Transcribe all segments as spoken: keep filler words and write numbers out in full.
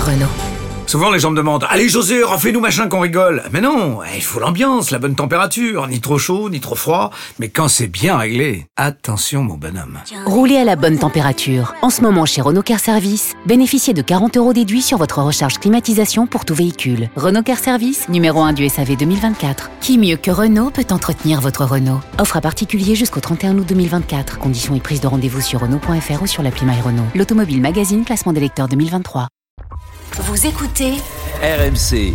Renault. Souvent les gens me demandent « Allez José, refais-nous machin qu'on rigole !» Mais non, il faut l'ambiance, la bonne température, ni trop chaud, ni trop froid. Mais quand c'est bien réglé, attention mon bonhomme. Roulez à la bonne température. En ce moment chez Renault Car Service, bénéficiez de quarante euros déduits sur votre recharge climatisation pour tout véhicule. Renault Car Service, numéro un du S A V deux mille vingt-quatre. Qui mieux que Renault peut entretenir votre Renault? Offre à particulier jusqu'au trente et un août deux mille vingt-quatre. Conditions et prise de rendez-vous sur Renault point F R ou sur l'appli My Renault. L'Automobile Magazine, classement des lecteurs deux mille vingt-trois. Vous écoutez R M C.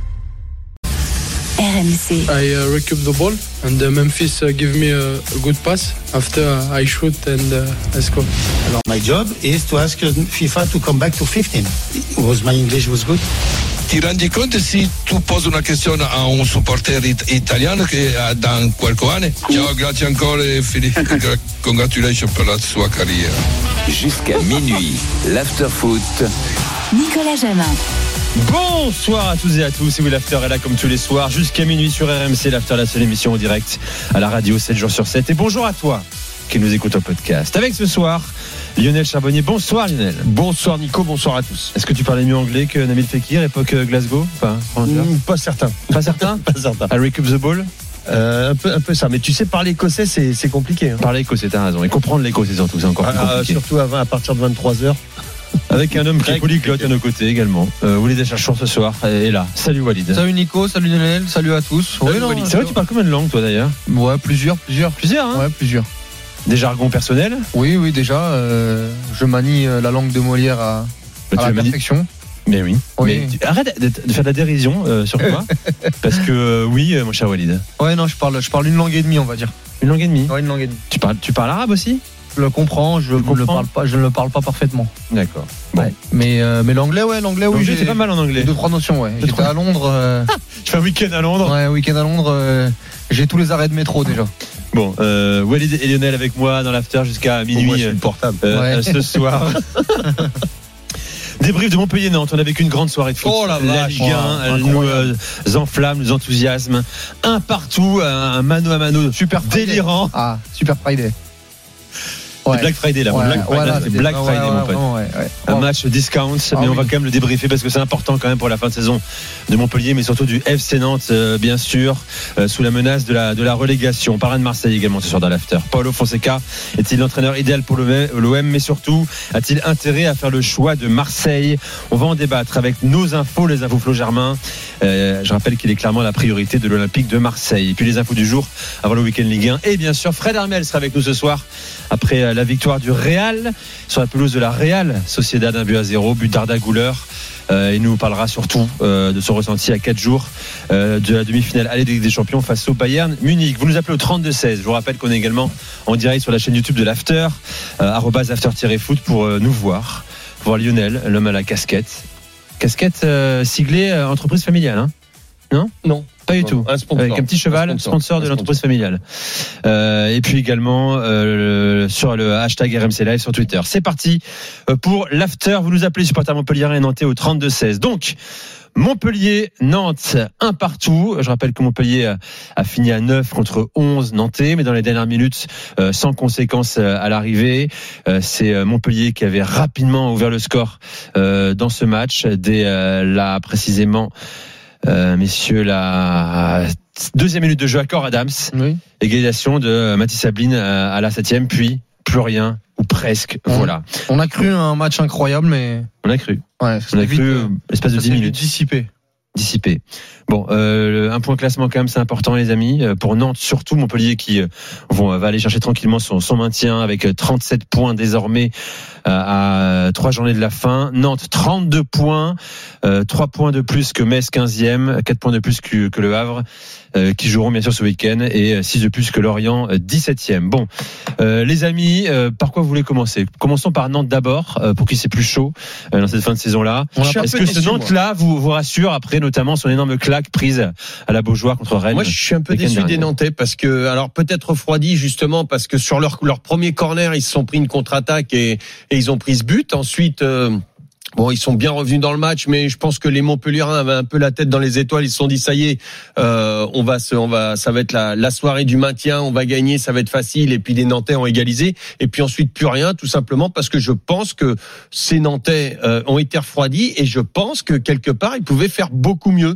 R M C. I uh, recoup the ball and uh, Memphis uh, give me a, a good pass. After uh, I shoot and uh, I score. Alors, my job is to ask FIFA to come back to fifteen. Was my English was good? Ti rendi conto se tu posi una questione a un supporter it- italiano che ha da qualche anno? Ciao, grazie ancora e Philippe, congratulations per la sua carriera. Jusqu'à minuit, l'after-foot. Nicolas Jamin. Bonsoir à tous et à tous, et oui, l'After est là comme tous les soirs jusqu'à minuit sur R M C. L'After, la seule émission en direct à la radio sept jours sur sept. Et bonjour à toi qui nous écoute au podcast. Avec ce soir Lionel Charbonnier. Bonsoir Lionel. Bonsoir Nico, bonsoir à tous. Est-ce que tu parlais mieux anglais que Nabil Fekir, époque Glasgow? Enfin, Mmh, pas certain. pas certain. Pas certain. I recoup the ball. Euh, un peu, un peu ça. Mais tu sais, parler écossais, c'est, c'est compliqué. Hein. Parler écossais, t'as raison. Et comprendre l'écossais surtout, c'est encore plus Ah, compliqué. surtout à, à partir de vingt-trois heures. Avec un homme qui est polyglotte à nos côtés également. Euh, Walid Acharchour ce soir est là. Salut Walid. Salut Nico, salut Lionel, salut à tous. Salut, Ouais, non, Walid. C'est vrai, tu parles combien de langues toi d'ailleurs? Ouais, plusieurs, plusieurs. Plusieurs, hein? Ouais, plusieurs. Des jargons personnels? Oui, oui, déjà, euh, je manie euh, la langue de Molière à, Bah, à tu la l'as dit. perfection. Mais oui. Oui. Mais tu- arrête de, de faire de la dérision euh, sur toi. Parce que euh, oui, euh, mon cher Walid. Ouais, non, je parle, je parle une langue et demie, on va dire. Une langue et demie. Ouais, une langue et demie. Tu parles, tu parles arabe aussi? Je le comprends, je ne le comprends parle pas, je ne le parle pas parfaitement. D'accord. Bon. Ouais. Mais, euh, mais l'anglais, ouais, l'anglais, oui, L'anglais, j'ai t'es pas mal en anglais. deux, trois notions, ouais. Deux, J'étais trois. à Londres, euh, Tu fais un week-end à Londres. ouais, week-end à Londres, euh, j'ai tous les arrêts de métro déjà. Bon, euh, Walid et Lionel avec moi dans l'after jusqu'à Pour moi, minuit c'est le portable. euh, Ouais. euh, ce soir. Débrief de Montpellier-Nantes. On a vécu une grande soirée de foot. Oh la vache. Ligue un, Oh, elle nous euh, enflamme, nous enthousiasme. Un partout, un mano à mano Super Friday. délirant. Ah, Super Friday. C'est Black Friday là. Ouais, Black Friday, voilà, c'est c'était- Black ouais, Friday, ouais, mon pote. vraiment, ouais, ouais. Un Oh. match discount, Ah mais on va oui. quand même le débriefer parce que c'est important quand même pour la fin de saison de Montpellier, mais surtout du F C Nantes, euh, bien sûr, euh, sous la menace de la, de la relégation. On parlera de Marseille également ce soir dans l'after. Paulo Fonseca est-il l'entraîneur idéal pour l'O M, mais surtout, a-t-il intérêt à faire le choix de Marseille? On va en débattre avec nos infos, les infos Flo Germain. Euh, je rappelle qu'il est clairement la priorité de l'Olympique de Marseille. Et puis les infos du jour avant le week-end Ligue un. Et bien sûr, Fred Armel sera avec nous ce soir après euh, la victoire du Real sur la pelouse de la Real Sociedad, un but à zéro, but d'Arda Güler. Euh, il nous parlera surtout euh, de son ressenti à quatre jours euh, de la demi-finale aller de Ligue des Champions face au Bayern Munich. Vous nous appelez au trente-deux seize. Je vous rappelle qu'on est également en direct sur la chaîne YouTube de l'After, euh, arobase after-foot pour euh, nous voir. Pour voir Lionel, l'homme à la casquette. Casquette euh, siglée euh, entreprise familiale, hein? Non? Non. Pas du Non, tout. un sponsor. Avec un petit cheval, Un sponsor, sponsor. de Un l'entreprise familiale. Euh, et puis également euh, le- sur le hashtag R M C Live sur Twitter. C'est parti euh, pour l'after. Vous nous appelez supporter Montpellier et Nantais au trente-deux seize. Donc Montpellier, Nantes, un partout. Je rappelle que Montpellier a, a fini à neuf contre onze Nantais, mais dans les dernières minutes, euh, sans conséquence euh, à l'arrivée. Euh, c'est euh, Montpellier qui avait rapidement ouvert le score euh, dans ce match. Dès euh, là, précisément, euh, messieurs, la deuxième minute de jeu à Cor Adams. Oui. Égalisation de Mathis Sabline à, à la septième, puis plus rien, ou presque. Ouais. Voilà. On a cru un match incroyable, mais On a cru. ouais, On a vite, cru euh, l'espace de ça dix s'est vite minutes. dissipé. Dissipé. Bon, euh, un point classement quand même, c'est important les amis. Euh, Pour Nantes, surtout Montpellier qui euh, vont, va aller chercher tranquillement son, son maintien avec euh, trente-sept points désormais euh, à trois journées de la fin. Nantes, trente-deux points, euh, trois points de plus que Metz, quinzième, quatre points de plus que, que le Havre, euh, qui joueront bien sûr ce week-end, et six de plus que Lorient, euh, dix-septième. Bon, euh, les amis, euh, par quoi vous voulez commencer? Commençons par Nantes d'abord, euh, pour qui c'est plus chaud euh, dans cette fin de saison-là. Je suis un Est-ce peu que ce déçu, moi. Nantes-là vous, vous rassure après notamment son énorme claque prise à la Beaujoire contre Rennes? Moi, je suis un peu week-end déçu dernier. des Nantais parce que, alors peut-être refroidi justement parce que sur leur leur premier corner, ils se sont pris une contre-attaque et, et ils ont pris ce but. Ensuite, euh, Bon, ils sont bien revenus dans le match, mais je pense que les Montpelliérains avaient un peu la tête dans les étoiles. Ils se sont dit, ça y est, euh, on va se, on va, ça va être la, la soirée du maintien, on va gagner, ça va être facile. Et puis les Nantais ont égalisé. Et puis ensuite plus rien, tout simplement parce que je pense que ces Nantais euh, ont été refroidis et je pense que quelque part ils pouvaient faire beaucoup mieux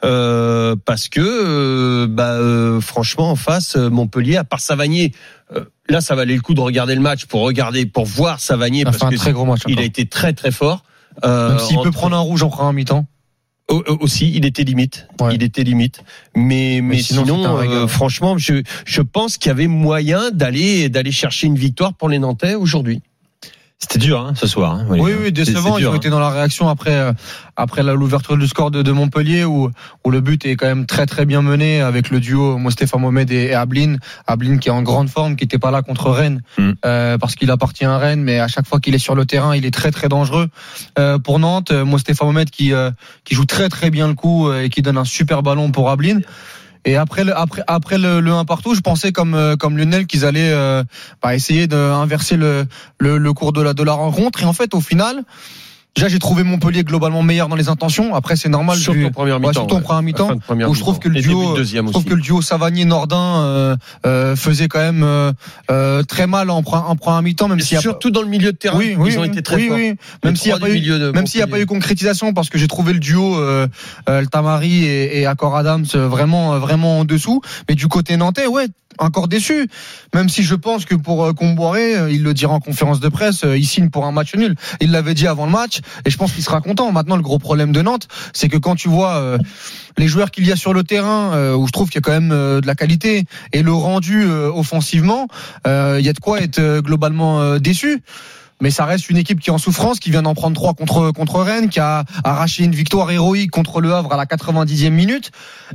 euh, parce que, euh, bah, euh, franchement, en face, Montpellier, à part Savanier. Euh, là, ça valait le coup de regarder le match pour regarder, pour voir Savanier parce que très gros match il a été très très fort. Euh, Même s'il entre... peut prendre un rouge en première mi-temps. Oh, aussi, il était limite. Ouais. Il était limite. Mais, mais, mais sinon, sinon euh, franchement, je, je pense qu'il y avait moyen d'aller, d'aller chercher une victoire pour les Nantais aujourd'hui. C'était dur hein, ce soir. Hein, oui, oui, décevant. Ils ont hein. été dans la réaction après, euh, après la, l'ouverture du score de, de Montpellier où, où le but est quand même très très bien mené avec le duo Mostefa Mohamed et, et Ablin. Ablin qui est en grande forme, qui n'était pas là contre Rennes mm. euh, parce qu'il appartient à Rennes, mais à chaque fois qu'il est sur le terrain, il est très très dangereux. Euh, pour Nantes, Mostefa Mohamed qui, euh, qui joue très très bien le coup et qui donne un super ballon pour Ablin. Et après le, après, après le, le un partout, je pensais comme, comme Lionel qu'ils allaient euh, bah, essayer d'inverser le, le, le cours de la, de la rencontre. Et en fait, au final, déjà, j'ai trouvé Montpellier globalement meilleur dans les intentions. Après, c'est normal. Surtout en première mi-temps. Ouais, surtout en première mi-temps. Où je trouve que le duo, je trouve que le duo Savanier-Nordin euh, euh, faisait quand même euh, euh, très mal en, en première mi-temps, même s'il y a surtout dans le milieu de terrain. Oui, oui, ils ont oui, été très oui, forts. Oui. Même s'il n'y a pas eu, même s'il y a pas eu concrétisation, parce que j'ai trouvé le duo euh, euh, El Tamari et, et Accor Adams vraiment, vraiment en dessous. Mais du côté nantais, ouais. Encore déçu, même si je pense que pour euh, Comboiré, euh, il le dira en conférence de presse, euh, il signe pour un match nul. Il l'avait dit avant le match, et je pense qu'il sera content. Maintenant, le gros problème de Nantes, c'est que quand tu vois euh, les joueurs qu'il y a sur le terrain, euh, où je trouve qu'il y a quand même euh, de la qualité, et le rendu euh, offensivement, euh, il y a de quoi être euh, globalement euh, déçu. Mais ça reste une équipe qui est en souffrance, qui vient d'en prendre trois contre contre Rennes, qui a arraché une victoire héroïque contre le Havre à la quatre-vingt-dixième minute.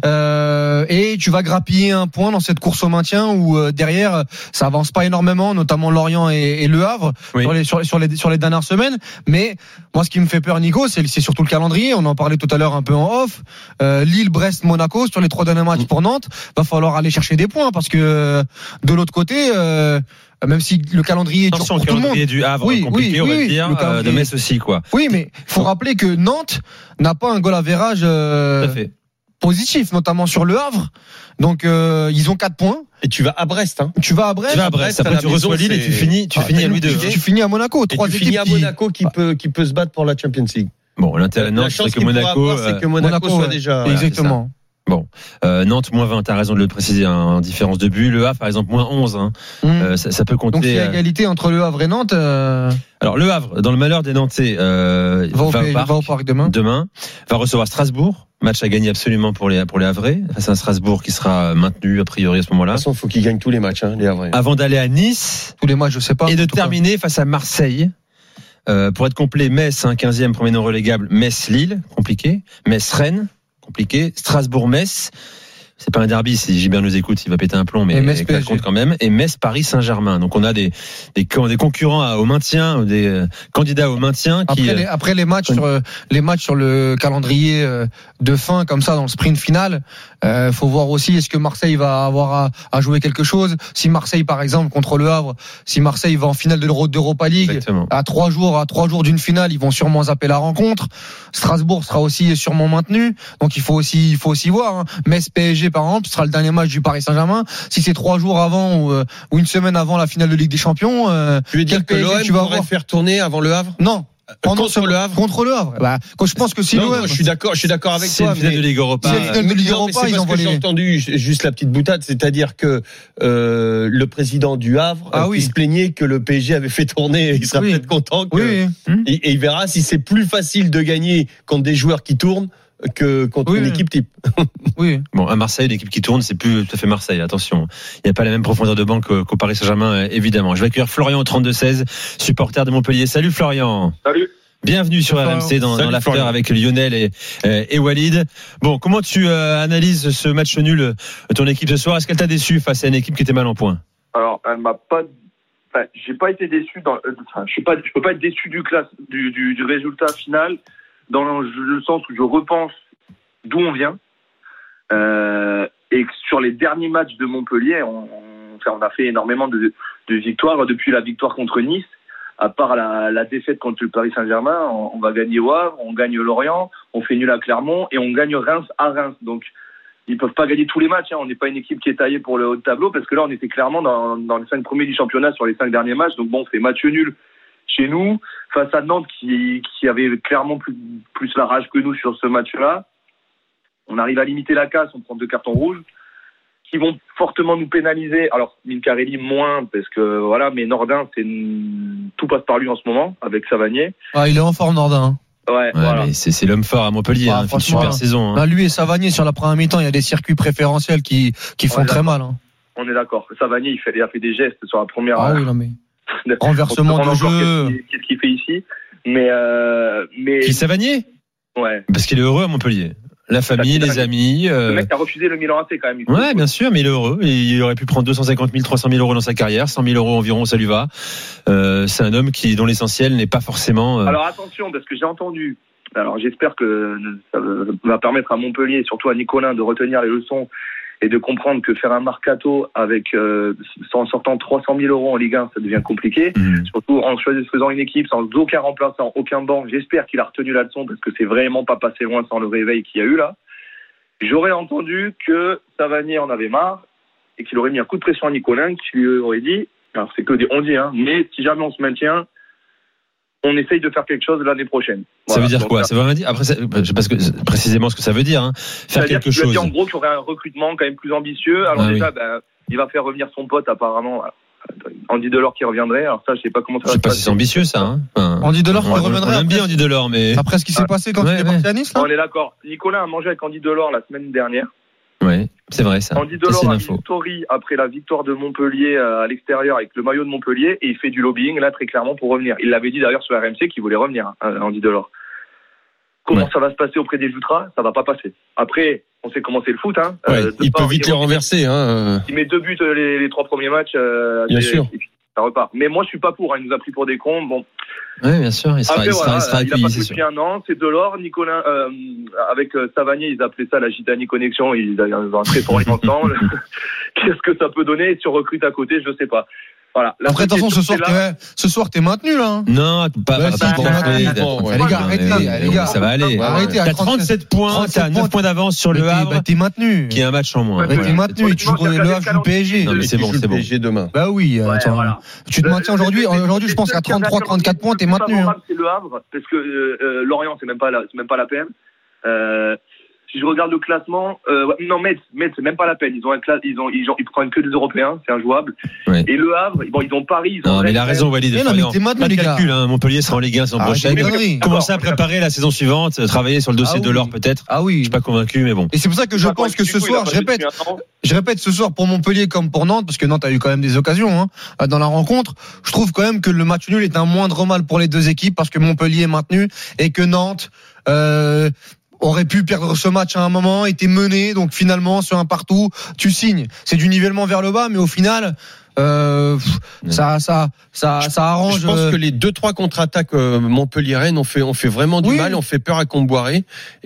Euh, et tu vas grappiller un point dans cette course au maintien où euh, derrière ça avance pas énormément, notamment Lorient et, et le Havre oui. sur, les, sur, les, sur les sur les dernières semaines. Mais moi, ce qui me fait peur, Nico, c'est, c'est surtout le calendrier. On en parlait tout à l'heure un peu en off. Euh, Lille, Brest, Monaco sur les trois derniers matchs pour Nantes. Va falloir aller chercher des points parce que euh, de l'autre côté. Euh, même si le calendrier est dur pour tout le monde. Du Havre, oui, compliqué, oui, on va oui, dire, euh, de Metz aussi, quoi. Oui, mais faut bon. rappeler que Nantes n'a pas un goal average euh, positif, notamment sur le Havre. Donc euh, ils ont quatre points. Et tu vas à Brest, hein. Tu vas à Brest. Tu vas à Brest. Après tu reçois Lille et tu finis, tu ah, finis à Louis deux. Tu finis à Monaco. Trois équipes. Tu finis à Monaco qui peut, qui peut se battre pour la Champions League. Bon, l'intérêt de Nantes, c'est que Monaco, avoir, c'est que Monaco, Monaco soit ouais. déjà. Exactement. Bon, euh, Nantes moins vingt, t'as raison de le préciser, hein, en différence de but. Le Havre, par exemple, moins onze, hein. mmh. euh, ça, ça peut compter. Donc, il y a égalité entre le Havre et Nantes. Euh... Alors, le Havre, dans le malheur des Nantais, euh, va, au va, au parc, va au parc demain. Demain, va recevoir Strasbourg. Match à gagner absolument pour les pour les Havrais. C'est un Strasbourg qui sera maintenu a priori à ce moment-là. De toute façon, il faut qu'ils gagnent tous les matchs, hein, les Havrais. Avant d'aller à Nice. Tous les matchs, je sais pas. Et de terminer cas. face à Marseille. Euh, pour être complet, Metz, hein, quinzième, premier non relégable. Metz-Lille, compliqué. Metz-Rennes, compliqué. Strasbourg-Metz. C'est pas un derby, si Gilbert nous écoute, il va péter un plomb, mais ça compte quand même. Et Metz, Paris, Saint-Germain. Donc on a des des, des concurrents au maintien, des euh, candidats au maintien. Qui, après, les, après les matchs, sur, les matchs sur le calendrier de fin, comme ça, dans le sprint final, euh, faut voir aussi est-ce que Marseille va avoir à, à jouer quelque chose. Si Marseille, par exemple, contre le Havre, si Marseille va en finale de l'Euro d'Europa League, Exactement. à trois jours, à trois jours d'une finale, ils vont sûrement zapper la rencontre. Strasbourg sera aussi sûrement maintenu. Donc il faut aussi, il faut aussi voir. Hein. Metz, P S G, par exemple, ce sera le dernier match du Paris Saint-Germain. Si c'est trois jours avant ou, euh, ou une semaine avant la finale de Ligue des Champions, euh, tu veux dire que l'O M tu vas pourrait avoir... faire tourner avant le Havre? Non. Contre, contre le Havre. Contre le Havre. Bah, quand je pense que si l'O M. Non, je suis d'accord, je suis d'accord avec c'est toi. C'est une finale de Ligue Europa. C'est une finale de Ligue Europa, non, ils ont volé. J'ai entendu juste la petite boutade, c'est-à-dire que euh, le président du Havre ah, oui. il se plaignait que le P S G avait fait tourner. Il sera oui. peut-être content. Que, oui, oui. Et, et il verra si c'est plus facile de gagner contre des joueurs qui tournent que contre oui, une équipe type. Oui. Bon, à Marseille, l'équipe qui tourne, c'est plus tout à fait Marseille. Attention, il n'y a pas la même profondeur de banc qu'au Paris Saint-Germain, évidemment. Je vais accueillir Florian au trente-deux seize, supporter de Montpellier. Salut Florian. Salut. Bienvenue sur R M C dans, dans l'after avec Lionel et, et Walid. Bon, comment tu euh, analyses ce match nul de ton équipe ce soir? Est-ce qu'elle t'a déçu face à une équipe qui était mal en point? Alors, elle m'a pas. Enfin, j'ai pas été déçu. Dans... Enfin, je suis pas. Je peux pas être déçu du classe, du, du, du résultat final, dans le, le sens où je repense d'où on vient. Euh, et sur les derniers matchs de Montpellier, on, on, enfin, on a fait énormément de, de victoires depuis la victoire contre Nice. à part la, la défaite contre le Paris Saint-Germain, on, on va gagner au Havre, on gagne Lorient, on fait nul à Clermont et on gagne Reims à Reims. Donc, ils peuvent pas gagner tous les matchs. Hein. On n'est pas une équipe qui est taillée pour le haut de tableau parce que là, on était clairement dans, dans les cinq premiers du championnat sur les cinq derniers matchs. Donc bon, on fait match nul chez nous face à Nantes qui, qui avait clairement plus, plus la rage que nous sur ce match-là. On arrive à limiter la casse, on prend deux cartons rouges qui vont fortement nous pénaliser. Alors, Mincarelli moins parce que voilà, mais Nordin, c'est tout passe par lui en ce moment avec Savanier. Ah, il est en forme, Nordin. Ouais, ouais voilà. mais c'est, c'est l'homme fort à Montpellier, ah, hein, une super saison. Hein. Là, lui et Savanier sur la première mi-temps, il y a des circuits préférentiels qui, qui font très mal. Hein. On est d'accord. Savanier, il, fait, il a fait des gestes sur la première. Ah oui, non mais. Renversement de jeu. Qu'est-ce qu'il fait ici? Mais, euh, mais. Qui Savanier? Ouais. Parce qu'il est heureux à Montpellier. La famille, les amis. Euh... Le mec a refusé le Milan A C quand même. Ouais, bien sûr, mais il est heureux. Il aurait pu prendre deux cent cinquante mille, trois cent mille euros dans sa carrière, cent mille euros environ, ça lui va. Euh, c'est un homme qui, dont l'essentiel n'est pas forcément. Euh... Alors attention, parce que j'ai entendu. Alors j'espère que ça va permettre à Montpellier et surtout à Nicolin de retenir les leçons et de comprendre que faire un mercato avec euh, en sortant trois cent mille euros en Ligue un, ça devient compliqué. Mmh. Surtout en faisant une équipe sans aucun remplaçant, aucun banc. J'espère qu'il a retenu la leçon parce que c'est vraiment pas passé loin sans le réveil qu'il y a eu là. J'aurais entendu que Savanier en avait marre et qu'il aurait mis un coup de pression à Nicolin qui lui aurait dit, alors c'est que des on dit, hein, mais si jamais on se maintient, on essaye de faire quelque chose l'année prochaine. Voilà. Ça veut dire donc, quoi ça veut dire après, je sais pas ce que, précisément ce que ça veut dire. Hein. Faire quelque chose. Dire en gros qu'il y aurait un recrutement quand même plus ambitieux. Alors ah, déjà, oui. ben, il va faire revenir son pote apparemment, Andy Delors qui reviendrait. Alors ça, je sais pas comment ça va se passer. Je sais pas si c'est ambitieux ça. Hein. Enfin, Andy Delors qui reviendrait. On aime bien Andy Delors, mais après ce qui s'est passé quand ouais, il est ouais. parti à Nice. Là on est d'accord. Nicolas a mangé avec Andy Delors la semaine dernière. Oui, c'est vrai ça. Andy Delors a mis une story après la victoire de Montpellier à l'extérieur avec le maillot de Montpellier et il fait du lobbying là très clairement pour revenir. Il l'avait dit d'ailleurs sur R M C qu'il voulait revenir, hein, Andy Delors. Comment ouais. ça va se passer auprès des Ultras? Ça va pas passer. Après, on sait comment c'est le foot. Hein. Ouais, euh, il peut vite les renverser. Hein. Il met deux buts les, les trois premiers matchs. Euh, Bien et, sûr. Et puis, ça repart. Mais moi, je suis pas pour. Hein. Il nous a pris pour des cons. Bon. Oui, bien sûr. Il sera, Après, il sera, voilà, il sera accueilli. Il a pas depuis un an. C'est Delors, Nicolas, euh, avec euh, Savanier, ils appelaient ça la Gitani Connexion. Ils ont un très fort ensemble. Qu'est-ce que ça peut donner? Si on recrute à côté, je sais pas. Voilà. La Après, attention, ce soir, t'es, ce soir, t'es maintenu, là. Hein. Non, pas, bah, pas, si, pas, t'es maintenu. Bon, ouais. Les gars, arrêtez, les gars. Ça va aller. Ouais, arrêtez, t'as trente-sept points, t'as neuf points d'avance sur le Havre. Bah, t'es maintenu. Qui est un match en moins. Bah, t'es maintenu. Tu joues le Havre, joue le P S G. Non, mais c'est bon, c'est bon. P S G demain. Bah oui, attends. Tu te maintiens aujourd'hui. Aujourd'hui, je pense qu'à trente-trois, trente-quatre points, t'es maintenu. C'est le Havre, parce que Lorient, c'est même pas la peine. Si je regarde le classement, euh, non, Metz, Metz, c'est même pas la peine. Ils ont un classe, ils ont, ils ont, ils prennent que des Européens, c'est injouable. Ouais. Et le Havre, bon, ils ont Paris, ils ont. Non, mais il a raison, Walid. Non, mais t'es maintenu, les gars. Calcul, hein. Montpellier sera en Ligue un saison ah, prochaine. Commencer à préparer la saison suivante, travailler sur le dossier ah, oui. de l'or peut-être. Ah oui. Je suis pas convaincu, mais bon. Et c'est pour ça que je pense que ce soir, je répète, je répète ce soir pour Montpellier comme pour Nantes, parce que Nantes a eu quand même des occasions, hein, dans la rencontre. Je trouve quand même que le match nul est un moindre mal pour les deux équipes parce que Montpellier est maintenu et que Nantes, euh, aurait pu perdre ce match à un moment, était mené, donc finalement sur un partout, tu signes. C'est du nivellement vers le bas, mais au final, euh, ça, ça, ça, je, ça arrange. Je pense que les deux trois contre-attaques euh, Montpellier-Rennes ont fait, ont fait vraiment du oui. mal, ont fait peur à Comboiré.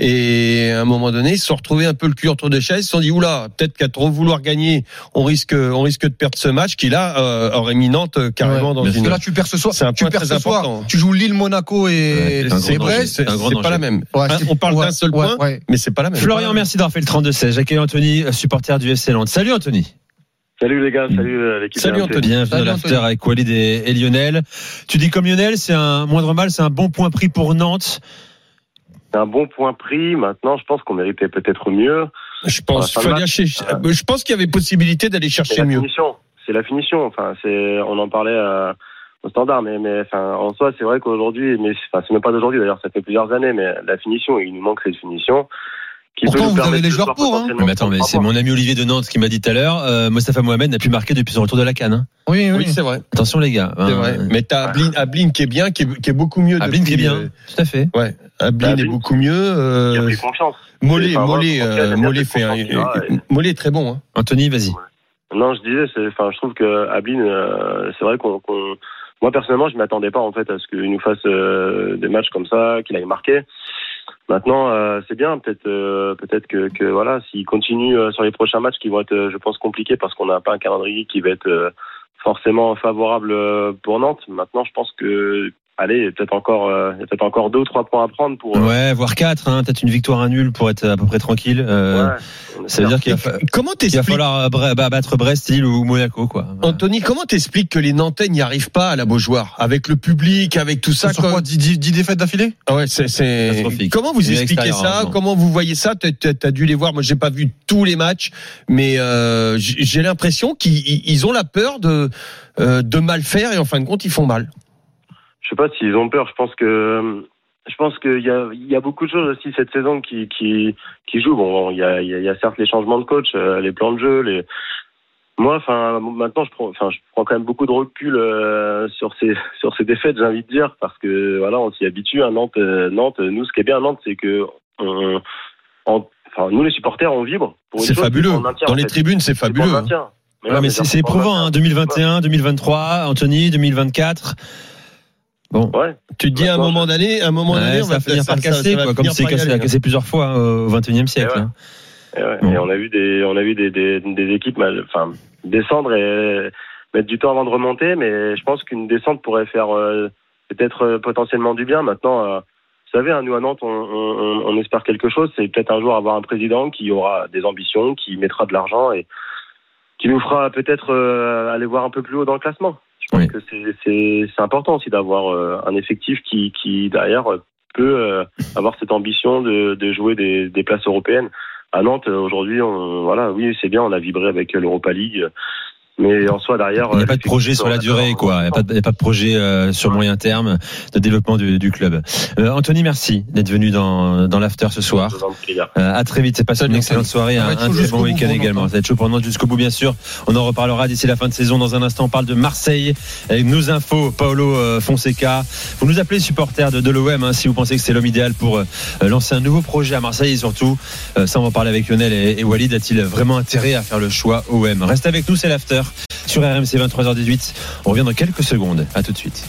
Et à un moment donné, ils se sont retrouvés un peu le cul entre deux chaises. Ils se sont dit oula, peut-être qu'à trop vouloir gagner, on risque, on risque de perdre ce match qui là euh, aurait mis Nantes carrément ouais. dans Parce une. Que là, tu perds ce soir. C'est un tu point perds très ce soir. important. Tu joues Lille, Monaco et, ouais, c'est Brest. C'est, c'est, c'est pas la même. Ouais, on parle ouais, d'un seul ouais, point, ouais. mais c'est pas la même. Florian, merci d'avoir fait le trente-deux seize. J'accueille Anthony, supporter du F C Nantes. Salut Anthony. Salut les gars, salut l'équipe. Salut Anthony, bienvenue dans l'after avec Walid et, et Lionel. Tu dis comme Lionel, c'est un moindre mal, c'est un bon point pris pour Nantes. C'est un bon point pris. Maintenant, je pense qu'on méritait peut-être mieux. Je pense, il fallait chercher, euh, je pense qu'il y avait possibilité d'aller chercher c'est la mieux. Finition. C'est la finition. Enfin, c'est, on en parlait euh, au standard, mais, mais enfin, en soi, c'est vrai qu'aujourd'hui, mais enfin, c'est même pas d'aujourd'hui d'ailleurs, ça fait plusieurs années, mais la finition, il nous manque cette finition. Pourtant, vous avez les joueurs pour, hein. Mais attends, mais c'est mon ami Olivier de Nantes qui m'a dit tout à l'heure, euh, Mostafa Mohamed n'a plus marqué depuis son retour de la CAN, hein. Oui, oui, oui, c'est vrai. Attention, les gars. C'est hein. vrai. Mais t'as Ablin, Ablin qui est bien, qui est, qui est beaucoup mieux. Ablin qui est bien. Euh, tout à fait. Ouais. Ablin est beaucoup mieux, euh. Il a pris confiance. Mollet, Mollet, euh, Mollet fait un, Mollet est très bon, hein. Anthony, vas-y. Non, je disais, c'est, enfin, je trouve que Ablin, euh, c'est vrai qu'on, qu'on, moi, personnellement, je m'attendais pas, en fait, à ce qu'il nous fasse, euh, des matchs comme ça, qu'il aille marquer. Maintenant, euh, c'est bien. Peut-être, euh, peut-être que, que voilà, s'il continue euh, sur les prochains matchs, qui vont être, euh, je pense, compliqués parce qu'on n'a pas un calendrier qui va être euh, forcément favorable pour Nantes. Maintenant, je pense que allez, il y a peut-être encore, euh, il y a peut-être encore deux ou trois points à prendre pour. Euh... Ouais, voire quatre, hein, peut-être une victoire à nul pour être à peu près tranquille. Euh, ouais, ça veut dire qu'il va, fa... comment il va falloir battre Brest, Lille ou Monaco, quoi. Ouais. Anthony, comment t'expliques que les Nantais n'y arrivent pas à la Beaujoire, avec le public, avec tout ça? Sur quoi, dix défaites d'affilée? Ah ouais, c'est, c'est... Comment vous expliquez ça? Comment vous voyez ça? T'as, t'as dû les voir. Moi, j'ai pas vu tous les matchs, mais euh, j'ai l'impression qu'ils ont la peur de euh, de mal faire et en fin de compte, ils font mal. Je sais pas s'ils ont peur. Je pense que je pense qu'il y a il y a beaucoup de choses aussi cette saison qui qui qui jouent. Bon, il y a il y a certes les changements de coach, les plans de jeu, les moi, enfin maintenant je prends enfin je prends quand même beaucoup de recul euh, sur ces sur ces défaites, j'ai envie de dire, parce que voilà, on s'y habitue à Nantes. Euh, Nantes, nous, ce qui est bien à Nantes, c'est que on, on enfin nous les supporters, on vibre. Pour c'est fabuleux. Maintien, dans les fait. tribunes, c'est fabuleux. C'est hein. Mais, ouais, non, mais c'est, c'est éprouvant. Hein, deux mille vingt et un, deux mille vingt-trois, Anthony, deux mille vingt-quatre. Bon, ouais. Tu te dis à un moment donné, à un moment ouais, donné, on va finir par casser, quoi, comme c'est cassé, a cassé plusieurs fois euh, au vingt et unième siècle. Et, ouais. hein. et, ouais. bon. et on a vu des, on a vu des, des, des équipes, mal, enfin, descendre et mettre du temps avant de remonter, mais je pense qu'une descente pourrait faire euh, peut-être euh, potentiellement du bien. Maintenant, euh, vous savez, hein, nous à Nantes, on, on, on espère quelque chose. C'est peut-être un jour avoir un président qui aura des ambitions, qui mettra de l'argent et qui nous fera peut-être euh, aller voir un peu plus haut dans le classement. Je pense oui. que c'est, c'est, c'est important aussi d'avoir euh, un effectif qui, qui derrière peut euh, avoir cette ambition de, de jouer des, des places européennes. À Nantes, aujourd'hui, on, voilà, oui, c'est bien, on a vibré avec l'Europa League. Mais en soi, derrière, il n'y a pas de projet sur la durée, quoi. Il n'y a pas de, il n'y a pas de projet euh, sur moyen terme de développement du, du club. Euh, Anthony, merci d'être venu dans, dans l'after ce soir. Euh, à très vite. C'est passé une excellente soirée, un, un très bon week-end également. Ça va être chaud pour Nantes jusqu'au bout, bien sûr. On en reparlera d'ici la fin de saison. Dans un instant, on parle de Marseille avec nos infos. Paolo euh, Fonseca. Vous nous appelez supporter de, de l'O M hein, si vous pensez que c'est l'homme idéal pour euh, lancer un nouveau projet à Marseille et surtout, euh, ça on va en parler avec Lionel et, et Walid. A-t-il vraiment intérêt à faire le choix O M? Reste avec nous, c'est l'after. Sur R M C vingt-trois heures dix-huit, on revient dans quelques secondes. À tout de suite.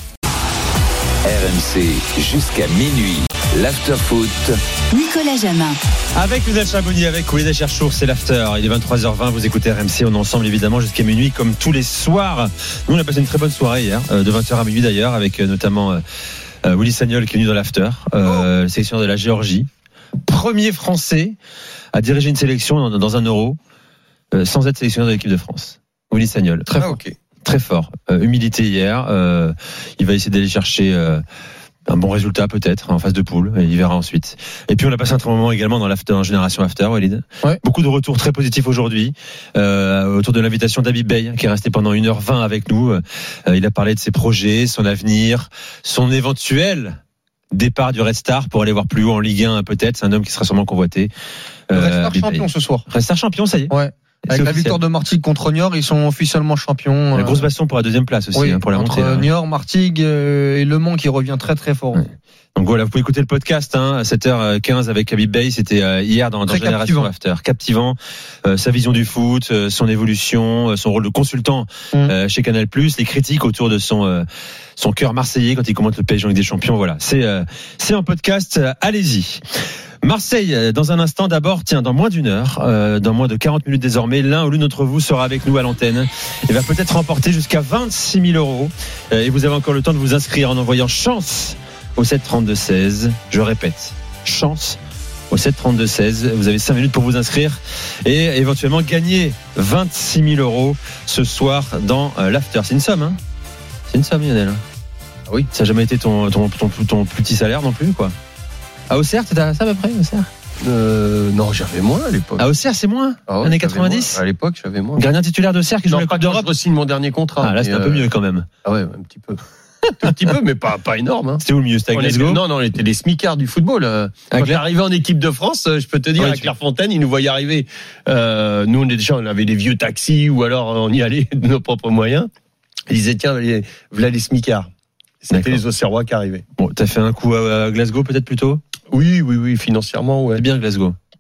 R M C jusqu'à minuit. L'after foot. Nicolas Jamin. Avec Lionel Charbonnier, avec Walid Cherchour, c'est l'after. Il est vingt-trois heures vingt. Vous écoutez R M C. On est ensemble évidemment jusqu'à minuit, comme tous les soirs. Nous, on a passé une très bonne soirée hier, de vingt heures à minuit d'ailleurs, avec notamment euh, Willy Sagnol qui est venu dans l'after, euh, le sélectionneur de la Géorgie, premier Français à diriger une sélection dans, dans un Euro euh, sans être sélectionneur de l'équipe de France. Willy Sagnol, très ah, fort, okay. très fort. Euh, humilité hier. Euh, il va essayer d'aller chercher euh, un bon résultat peut-être en phase de poule. Et il verra ensuite. Et puis on a passé un très bon moment également dans l'after, dans Génération After, Walid. Ouais. Beaucoup de retours très positifs aujourd'hui euh, autour de l'invitation d'Habib Beye qui est resté pendant une heure vingt avec nous. Euh, il a parlé de ses projets, son avenir, son éventuel départ du Red Star pour aller voir plus haut en Ligue un peut-être. C'est un homme qui sera sûrement convoité. Euh, Red Star champion ce soir. Red Star champion, ça y est. Ouais. Avec la victoire de Martigues contre Niort, ils sont officiellement champions. La grosse baston pour la deuxième place aussi, oui, hein, pour la entre montée. Niort, Martigues et Le Mans qui revient très très fort. Ouais. Donc voilà, vous pouvez écouter le podcast hein, à sept heures quinze avec Habib Beye. C'était euh, hier dans, dans Génération After. Captivant, euh, sa vision du foot, euh, son évolution, euh, son rôle de consultant mmh. euh, chez Canal+, les critiques autour de son euh, son cœur marseillais quand il commente le P S G en Ligue des Champions. Voilà, c'est euh, c'est un podcast. Euh, allez-y. Marseille, dans un instant d'abord, tiens, dans moins d'une heure, euh, dans moins de quarante minutes désormais, l'un ou l'une d'entre vous sera avec nous à l'antenne et va peut-être remporter jusqu'à vingt-six mille euros. Euh, et vous avez encore le temps de vous inscrire en envoyant chance au sept trente-deux seize. Je répète, chance au sept trente-deux seize. Vous avez cinq minutes pour vous inscrire et éventuellement gagner vingt-six mille euros ce soir dans euh, l'after. C'est une somme, hein? C'est une somme, Lionel. Ah oui. Ça n'a jamais été ton, ton, ton, ton, ton plus petit salaire non plus, quoi. À Auxerre, t'étais à ça à peu près, Auxerre euh, Non, j'avais moins à l'époque. À Auxerre, c'est moins ah ouais, années quatre-vingt-dix À l'époque, j'avais moins. Gardien titulaire d'Auxerre qui joue la Coupe d'Europe. Je signe mon dernier contrat. Ah, là, c'est un euh... peu mieux quand même. Ah ouais, un petit peu. un petit peu, mais pas, pas énorme. Hein. C'était où le mieux? C'était à Glasgow? Non, non, on était les smicards du football. Quand j'arrivais en équipe de France, je peux te dire, ouais, à Clairefontaine, ils nous voyaient arriver. Euh, nous, on était déjà, on avait des vieux taxis ou alors on y allait de nos propres moyens. Ils disaient, tiens, voilà les smicards. C'était D'accord. Les Auxerrois qui arrivaient. Bon, t'as fait un coup à Glasgow peut-être plutôt? Oui, oui, oui, financièrement, ouais. C'est bien Glasgow.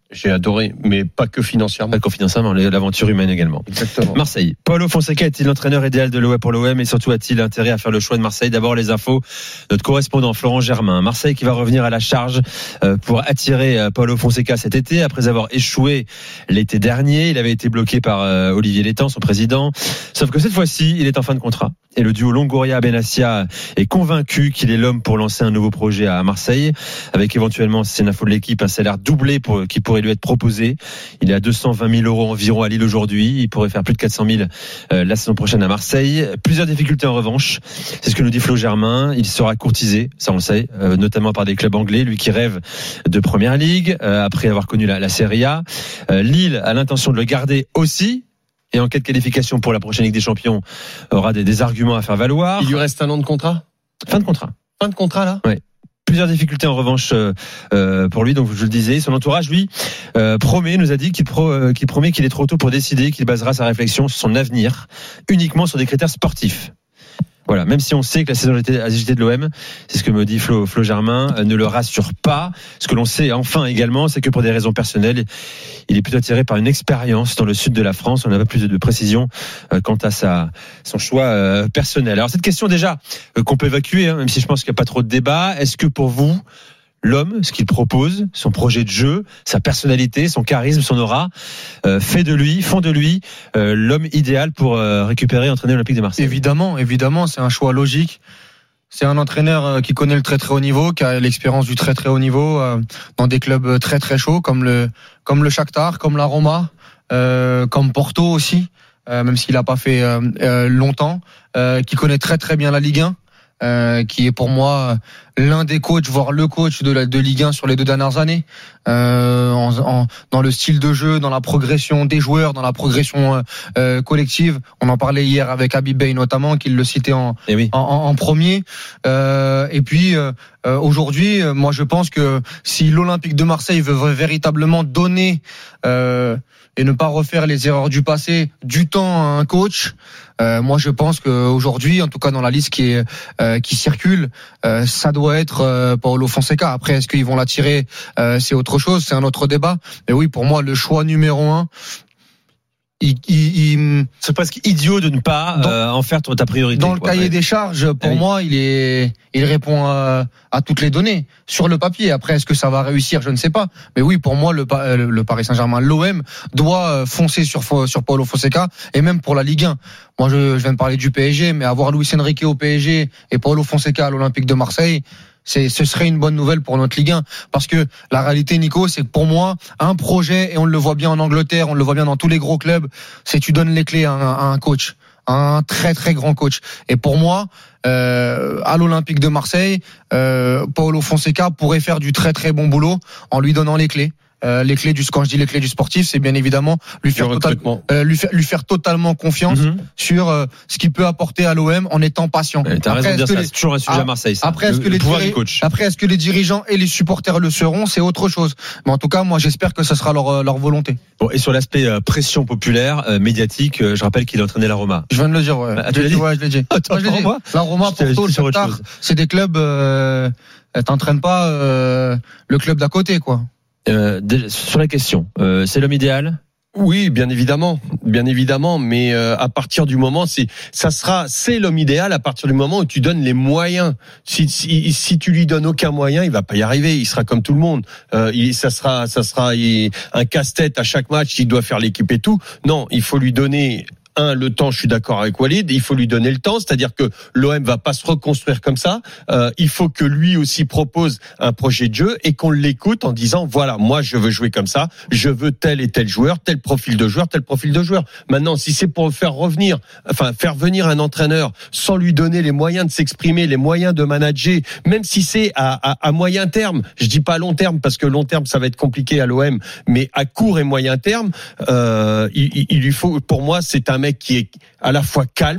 J'ai adoré, mais pas que financièrement. Pas que financièrement, l'aventure humaine également. Exactement. Marseille. Paulo Fonseca est-il l'entraîneur idéal de l'O M pour l'O M et surtout a-t-il intérêt à faire le choix de Marseille? D'abord les infos. Notre correspondant Florent Germain. Marseille qui va revenir à la charge pour attirer Paulo Fonseca cet été après avoir échoué l'été dernier. Il avait été bloqué par Olivier Létang, son président. Sauf que cette fois-ci, il est en fin de contrat. Et le duo Longoria-Benassia est convaincu qu'il est l'homme pour lancer un nouveau projet à Marseille, avec éventuellement, c'est une info de l'équipe, un salaire doublé pour, qui pourrait lui être proposé. Il est à deux cent vingt mille euros environ à Lille aujourd'hui. Il pourrait faire plus de quatre cent mille euh, la saison prochaine à Marseille. Plusieurs difficultés en revanche. C'est ce que nous dit Flo Germain. Il sera courtisé, ça on le sait, euh, notamment par des clubs anglais. Lui qui rêve de Première Ligue, euh, après avoir connu la, la Serie A. Euh, Lille a l'intention de le garder aussi. Et en cas de qualification pour la prochaine Ligue des Champions, aura des, des arguments à faire valoir. Il lui reste un an de contrat ? Fin de contrat. Fin de contrat, là ? Oui. Plusieurs difficultés en revanche euh, pour lui, donc je le disais. Son entourage, lui, euh, promet, nous a dit qu'il, pro, euh, qu'il promet qu'il est trop tôt pour décider, qu'il basera sa réflexion sur son avenir uniquement sur des critères sportifs. Voilà, même si on sait que la saison agitée de l'O M, c'est ce que me dit Flo, Flo Germain, ne le rassure pas. Ce que l'on sait enfin également, c'est que pour des raisons personnelles, il est plutôt attiré par une expérience dans le sud de la France. On n'a pas plus de précision quant à sa, son choix personnel. Alors cette question déjà qu'on peut évacuer, hein, même si je pense qu'il n'y a pas trop de débat, est-ce que pour vous, l'homme, ce qu'il propose, son projet de jeu, sa personnalité, son charisme, son aura, euh, fait de lui, font de lui euh, l'homme idéal pour euh, récupérer et entraîner l'Olympique de Marseille? Évidemment, évidemment, c'est un choix logique. C'est un entraîneur qui connaît le très très haut niveau, qui a l'expérience du très très haut niveau euh, dans des clubs très très chauds comme le comme le Shakhtar, comme la Roma, euh, comme Porto aussi, euh, même s'il n'a pas fait euh, euh, longtemps, euh, qui connaît très très bien la Ligue un. Euh, qui est pour moi l'un des coachs, voire le coach de la de Ligue un sur les deux dernières années, euh, en, en, dans le style de jeu, dans la progression des joueurs, dans la progression euh, collective. On en parlait hier avec Habib Bey notamment, qu'il le citait en et oui. en, en, en premier. Euh, et puis euh, aujourd'hui, moi je pense que si l'Olympique de Marseille veut véritablement donner euh, et ne pas refaire les erreurs du passé, du temps à un coach. Euh, moi, je pense qu'aujourd'hui, en tout cas dans la liste qui est euh, qui circule, euh, ça doit être euh, Paulo Fonseca. Après, est-ce qu'ils vont l'attirer euh, c'est autre chose, c'est un autre débat. Mais oui, pour moi, le choix numéro un. Il, il, il... C'est presque idiot de ne pas dans, euh, en faire ta priorité. Dans le quoi, cahier ouais. des charges, pour oui. moi, il est, il répond à, à toutes les données sur le papier. Après, est-ce que ça va réussir? Je ne sais pas. Mais oui, pour moi, le, le Paris Saint-Germain, l'O M doit foncer sur sur Paulo Fonseca et même pour la Ligue un. Moi, je, je viens de parler du P S G, mais avoir Luis Enrique au P S G et Paulo Fonseca à l'Olympique de Marseille. C'est, ce serait une bonne nouvelle pour notre Ligue un. Parce que la réalité, Nico, c'est que pour moi, un projet, et on le voit bien en Angleterre, on le voit bien dans tous les gros clubs, c'est tu donnes les clés à un, à un coach, un très très grand coach. Et pour moi, euh, à l'Olympique de Marseille, euh, Paulo Fonseca pourrait faire du très très bon boulot en lui donnant les clés. Euh, les clés du quand je dis les clés du sportif, c'est bien évidemment lui faire total, euh, lui faire lui faire totalement confiance mm-hmm. sur euh, ce qu'il peut apporter à l'O M en étant patient. Ouais, t'as après, raison de dire ça, les, c'est toujours un sujet à Marseille. Ça. Après, est-ce le, que le les pouvoir diri- du coach. Après, est-ce que les dirigeants et les supporters le seront, c'est autre chose. Mais en tout cas, moi, j'espère que ce sera leur leur volonté. Bon, et sur l'aspect euh, pression populaire, euh, médiatique, euh, je rappelle qu'il a entraîné la Roma. Je viens de le dire. Ouais. Ah, tu l'as dit ouais, je l'ai dit. Attends, ouais, je l'ai dit. La Roma, Porto, le Shakhtar, c'est des clubs. Euh, t'entraînes pas euh, le club d'à côté, quoi. Euh, sur la question, euh, c'est l'homme idéal? Oui, bien évidemment, bien évidemment, mais euh, à partir du moment, c'est ça sera, c'est l'homme idéal à partir du moment où tu donnes les moyens. Si si, si tu lui donnes aucun moyen, il va pas y arriver. Il sera comme tout le monde. Euh, il, ça sera, ça sera il, un casse-tête à chaque match. Il doit faire l'équipe et tout. Non, il faut lui donner. Un, le temps, je suis d'accord avec Walid, il faut lui donner le temps, c'est-à-dire que l'O M va pas se reconstruire comme ça. Euh, il faut que lui aussi propose un projet de jeu et qu'on l'écoute en disant voilà, moi je veux jouer comme ça, je veux tel et tel joueur, tel profil de joueur, tel profil de joueur. Maintenant, si c'est pour faire revenir, enfin faire venir un entraîneur sans lui donner les moyens de s'exprimer, les moyens de manager, même si c'est à, à, à moyen terme, je dis pas à long terme parce que long terme ça va être compliqué à l'O M, mais à court et moyen terme, euh, il, il lui faut, pour moi, c'est un mec qui est à la fois calme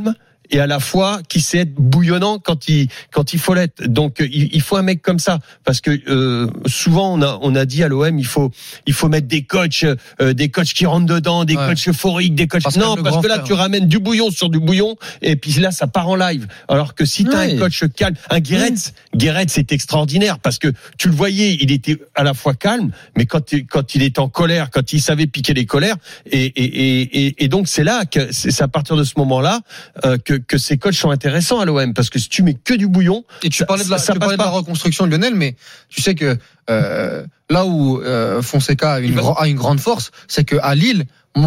et à la fois qui sait être bouillonnant quand il quand il faut l'être. Donc il, il faut un mec comme ça parce que euh, souvent on a on a dit à l'O M il faut il faut mettre des coachs euh, des coachs qui rentrent dedans, des ouais. coachs euphoriques, des coachs parce non parce que là frère. Tu ramènes du bouillon sur du bouillon et puis là ça part en live. Alors que si tu as ouais. un coach calme, un Guéret, mmh. Guéret c'est extraordinaire parce que tu le voyais, il était à la fois calme, mais quand quand il était en colère, quand il savait piquer les colères et et et, et donc c'est là que c'est à partir de ce moment-là euh, que que ces coachs sont intéressants à l'O M parce que si tu mets que du bouillon. Et tu parlais de la, ça, ça tu parlais de la reconstruction de Lionel, mais tu sais que euh, là où euh, Fonseca a une, va... a une grande force, c'est que à Lille,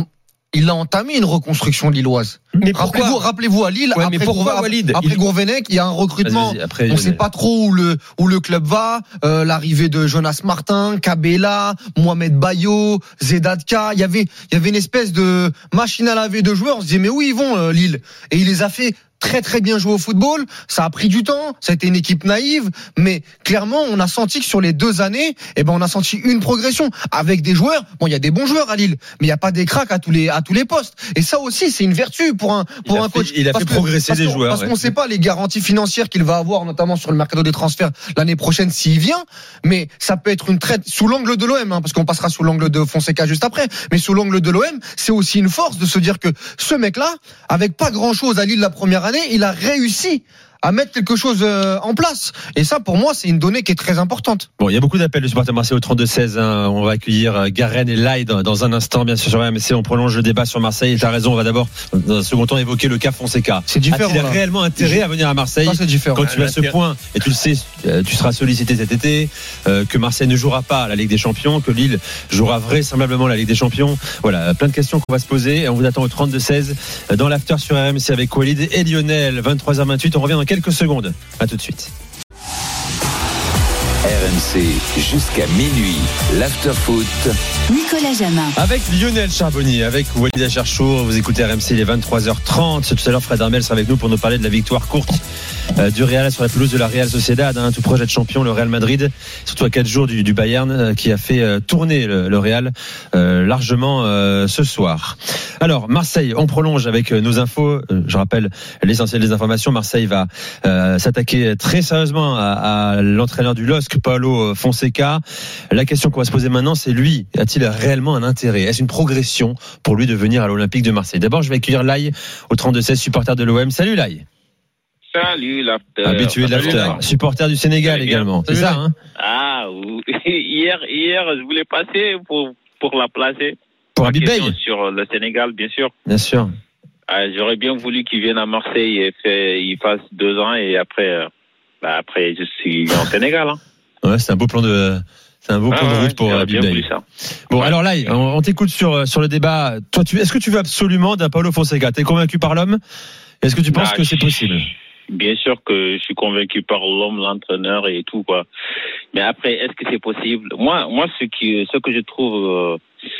il a entamé une reconstruction lilloise. Mais rappelez-vous, rappelez-vous à Lille, ouais, après, pourquoi, Walid, après il... Gourvenec, il y a un recrutement. Après, on ne sait pas trop où le où le club va. Euh, l'arrivée de Jonas Martin, Kabela, Mohamed Bayo, Zedatka. Il y avait il y avait une espèce de machine à laver de joueurs. On se disait mais où ils vont euh, Lille? Et il les a fait très très bien jouer au football, ça a pris du temps, ça a été une équipe naïve, mais clairement on a senti que sur les deux années, eh ben on a senti une progression avec des joueurs. Bon, il y a des bons joueurs à Lille, mais il y a pas des cracks à tous les à tous les postes. Et ça aussi, c'est une vertu pour un pour un coach. Fait, il a parce fait que, progresser parce des qu'on, joueurs. Parce ouais. qu'on sait pas les garanties financières qu'il va avoir, notamment sur le mercato des transferts l'année prochaine s'il vient. Mais ça peut être une traite sous l'angle de l'O M, hein, parce qu'on passera sous l'angle de Fonseca juste après. Mais sous l'angle de l'O M, c'est aussi une force de se dire que ce mec-là, avec pas grand-chose à Lille la première année, il a réussi à mettre quelque chose en place. Et ça, pour moi, c'est une donnée qui est très importante. Bon, il y a beaucoup d'appels de supporters marseillais au trente-deux seize. Hein. On va accueillir Garen et Lai dans, dans un instant, bien sûr, sur R M C. On prolonge le débat sur Marseille. Et t'as raison, on va d'abord, dans un second temps, évoquer le cas Fonseca. C'est différent. A-t-il réellement intérêt à venir à Marseille? Ça, c'est différent. Quand tu as ce point, et tu le sais, tu seras sollicité cet été, euh, que Marseille ne jouera pas la Ligue des Champions, que Lille jouera vraisemblablement la Ligue des Champions. Voilà, plein de questions qu'on va se poser. Et on vous attend au trente-deux seize dans l'after sur R M C avec Walid et Lionel. vingt-trois heures vingt-huit. On revient dans quelques secondes. À tout de suite. R M C jusqu'à minuit, l'after-foot. Nicolas Jamin. Avec Lionel Charbonnier, avec Walid Acharchour, vous écoutez R M C, il est vingt-trois heures trente. Tout à l'heure, Fred Hermel sera avec nous pour nous parler de la victoire courte euh, du Real sur la pelouse de la Real Sociedad, hein, tout projet de champion, le Real Madrid, surtout à quatre jours du, du Bayern, euh, qui a fait euh, tourner le, le Real euh, largement euh, ce soir. Alors, Marseille, on prolonge avec euh, nos infos. Euh, je rappelle l'essentiel des informations. Marseille va euh, s'attaquer très sérieusement à, à l'entraîneur du L O S C, Paulo Fonseca. La question qu'on va se poser maintenant, c'est lui, a-t-il réellement un intérêt? Est-ce une progression pour lui de venir à l'Olympique de Marseille? D'abord, je vais accueillir Lai au trente-deux seize, supporter de l'O M. Salut Lai. Salut l'after. Habitué de l'after. Supporter du Sénégal également. C'est ça, hein? Ah, hier, hier, je voulais passer pour, pour la placer. Pour Habib Beye? Sur le Sénégal, bien sûr. Bien sûr. Ah, j'aurais bien voulu qu'il vienne à Marseille et fait, il fasse deux ans et après, bah après, je suis en Sénégal, hein. Ouais, c'est un beau plan de, c'est un beau ah plan ouais, de route pour Habib Beye. Bon, ouais. Alors là, on, on t'écoute sur, sur le débat. Toi, tu, est-ce que tu veux absolument d'un Paulo Fonseca? T'es convaincu par l'homme? Est-ce que tu penses bah, que c'est possible? Bien sûr que je suis convaincu par l'homme, l'entraîneur et tout, quoi. Mais après, est-ce que c'est possible? Moi, moi, ce qui, ce que je trouve, euh,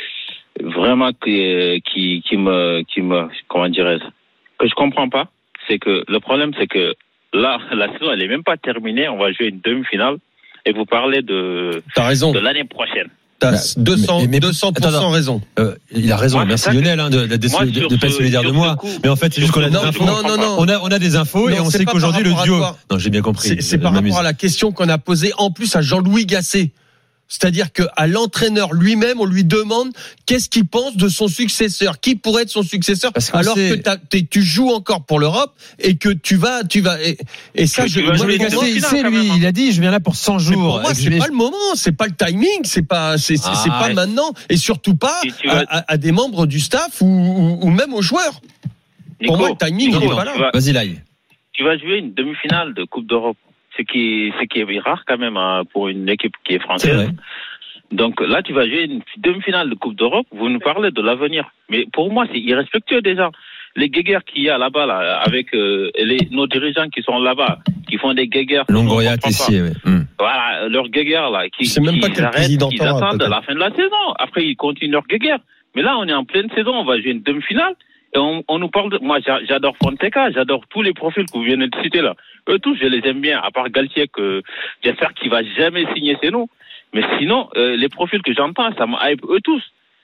vraiment qui, qui, qui me, qui me, comment dirais-je, que je comprends pas, c'est que le problème, c'est que là, la saison, elle est même pas terminée. On va jouer une demi-finale. Et vous parlez de, T'as raison. de l'année prochaine. T'as deux cents, mais, mais, deux cents pour cent attends, raison. Euh, il a raison. Moi, merci Lionel hein, de, de, de, moi, de, de, de pas être solidaire de moi. Coup, mais en fait, c'est juste qu'on a des non, infos. Non, non, non. On a, on a des infos non, et on sait qu'aujourd'hui le duo. Non, j'ai bien compris. C'est, c'est par rapport à la question qu'on a posée en plus à Jean-Louis Gasset. C'est-à-dire qu'à l'entraîneur lui-même, on lui demande qu'est-ce qu'il pense de son successeur, qui pourrait être son successeur, alors sait... que tu joues encore pour l'Europe et que tu vas, tu vas et, et ça, je, moi, je Gasset, il sait lui, il a dit, je viens là pour cent jours. Pour moi, c'est vais... pas le moment, c'est pas le timing, c'est pas, c'est, c'est, ah, c'est pas ouais. maintenant, et surtout pas à, vas... à, à des membres du staff ou, ou, ou même aux joueurs. Nico, pour moi, le timing, Nico, il est pas là. Vas... Vas-y, là. Tu vas jouer une demi-finale de Coupe d'Europe. Ce qui, ce qui est rare quand même hein, pour une équipe qui est française. C'est Donc là, tu vas jouer une demi-finale de Coupe d'Europe. Vous nous parlez de l'avenir, mais pour moi, c'est irrespectueux déjà. Les guéguerres qu'il y a là-bas, là, avec euh, les, nos dirigeants qui sont là-bas, qui font des guéguerres. Longoria, Tessier, oui. Hum. Voilà, leurs guéguerres là, qui, c'est même qui pas quel arrêtent, président ils attendent la fin de la saison. Après, ils continuent leurs guéguerres. Mais là, on est en pleine saison, on va jouer une demi-finale. Et on, on nous parle de, moi, j'adore Fonseca, j'adore tous les profils que vous venez de citer là. Eux tous, je les aime bien, à part Galtier, que j'espère qu'il va jamais signer chez nous. Mais sinon, euh, les profils que j'entends, ça me hype eux tous.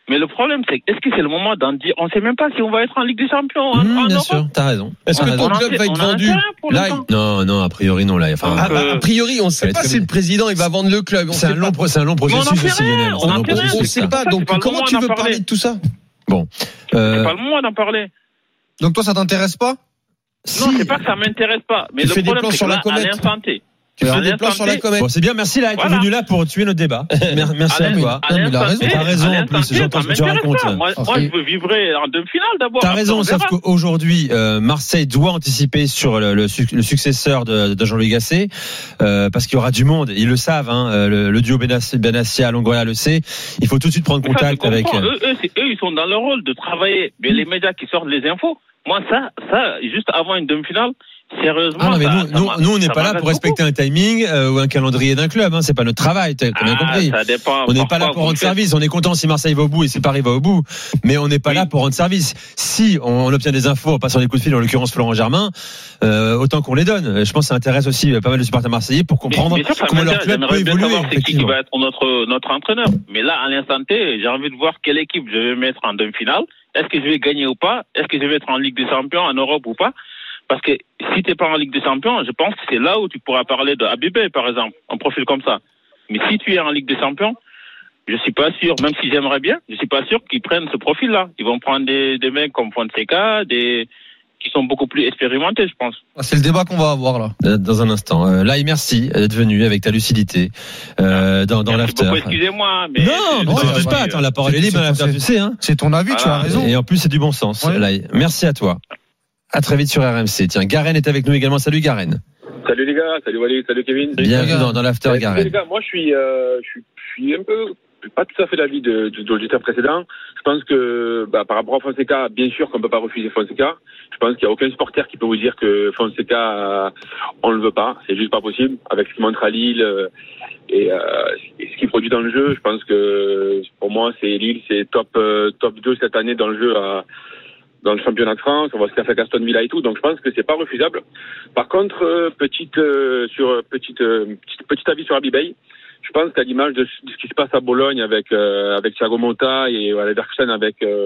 Mais le problème, c'est est-ce que c'est le moment d'en dire? On ne sait même pas si on va être en Ligue des Champions. Mmh, en bien Europe. sûr, t'as raison. Est-ce que ton club va être vendu là? Non, non, a priori non là. Enfin, a, a, a priori, on ne sait pas si le président il va vendre le club. C'est un long, c'est un long processus aussi, Lionel. On ne sait pas. Donc comment tu veux parler de tout ça? Bon, euh... c'est pas le moment d'en parler. Donc toi, ça t'intéresse pas? Non, c'est pas que ça m'intéresse pas. Mais le problème, c'est que là, à l'instant T. Tu fais des plans sur la comète. Bon, c'est bien, merci là, tu es venu là pour tuer notre débat. Merci à toi. Il a raison. T'as raison en plus, j'entends ce que tu racontes. Moi, moi, je veux vibrer en demi-finale d'abord. T'as raison, sauf qu'aujourd'hui, euh, Marseille doit anticiper sur le, le, le successeur de, de Jean-Louis Gasset, euh, parce qu'il y aura du monde. Ils le savent, hein, le, le duo Benassia, Longoria le sait. Il faut tout de suite prendre contact avec. Eux, eux, c'est, eux, ils sont dans leur rôle de travailler. Mais les médias qui sortent les infos, moi, ça, ça, juste avant une demi-finale. Sérieusement, ah non, mais ça, nous, ça nous, nous, on n'est pas là pour respecter un timing euh, ou un calendrier d'un club. Hein, c'est pas notre travail. T'as bien ah, compris. Ça dépend, on n'est pas là pour rendre service. On est content si Marseille va au bout et si Paris va au bout, mais on n'est pas oui. là pour rendre service. Si on, on obtient des infos en passant des coups de fil, en l'occurrence Florent Germain, euh, autant qu'on les donne. Je pense que ça intéresse aussi pas mal de supporters marseillais pour comprendre mais, mais comment leur club peut évoluer. C'est qui, qui va être notre notre entraîneur. Mais là, à l'instant T, j'ai envie de voir quelle équipe je vais mettre en demi-finale. Est-ce que je vais gagner ou pas? Est-ce que je vais être en Ligue des Champions, en Europe ou pas? Parce que si t'es pas en Ligue des Champions, je pense que c'est là où tu pourras parler de Habibé, par exemple, un profil comme ça. Mais si tu es en Ligue des Champions, je suis pas sûr, même si j'aimerais bien, je suis pas sûr qu'ils prennent ce profil-là. Ils vont prendre des, des mecs comme Fonseca, des qui sont beaucoup plus expérimentés, je pense. C'est le débat qu'on va avoir là. Dans un instant. Euh, là, et merci d'être venu avec ta lucidité euh, dans, dans l'after. Beaucoup, excusez-moi, mais non, mais ne pas. Attends, la parole est libre, l'after, tu sais. Hein. C'est ton avis, voilà. Tu as raison. Et en plus, c'est du bon sens. Ouais. Là, merci à toi. À très vite sur R M C. Tiens, Garen est avec nous également. Salut Garen. Salut les gars, salut Walid, salut Kevin. Bienvenue dans, dans l'after, Garen. Les gars, moi je suis, euh, je suis, je suis un peu, pas tout à fait l'avis de, de, de l'auditeur précédent. Je pense que, bah, par rapport à Fonseca, bien sûr qu'on peut pas refuser Fonseca. Je pense qu'il y a aucun supporter qui peut vous dire que Fonseca, euh, on le veut pas. C'est juste pas possible. Avec ce qu'il montre à Lille euh, et, euh, et ce qu'il produit dans le jeu, je pense que pour moi, c'est Lille, c'est top, euh, top deux cette année dans le jeu à. Dans le championnat de France, on voit ce qu'a fait Aston Villa et tout, donc je pense que c'est pas refusable. Par contre, euh, petite euh, sur petite euh, petit, petit avis sur Habibé, je pense qu'à l'image de, de ce qui se passe à Bologne avec euh, avec Thiago Motta et à Leverkusen avec euh,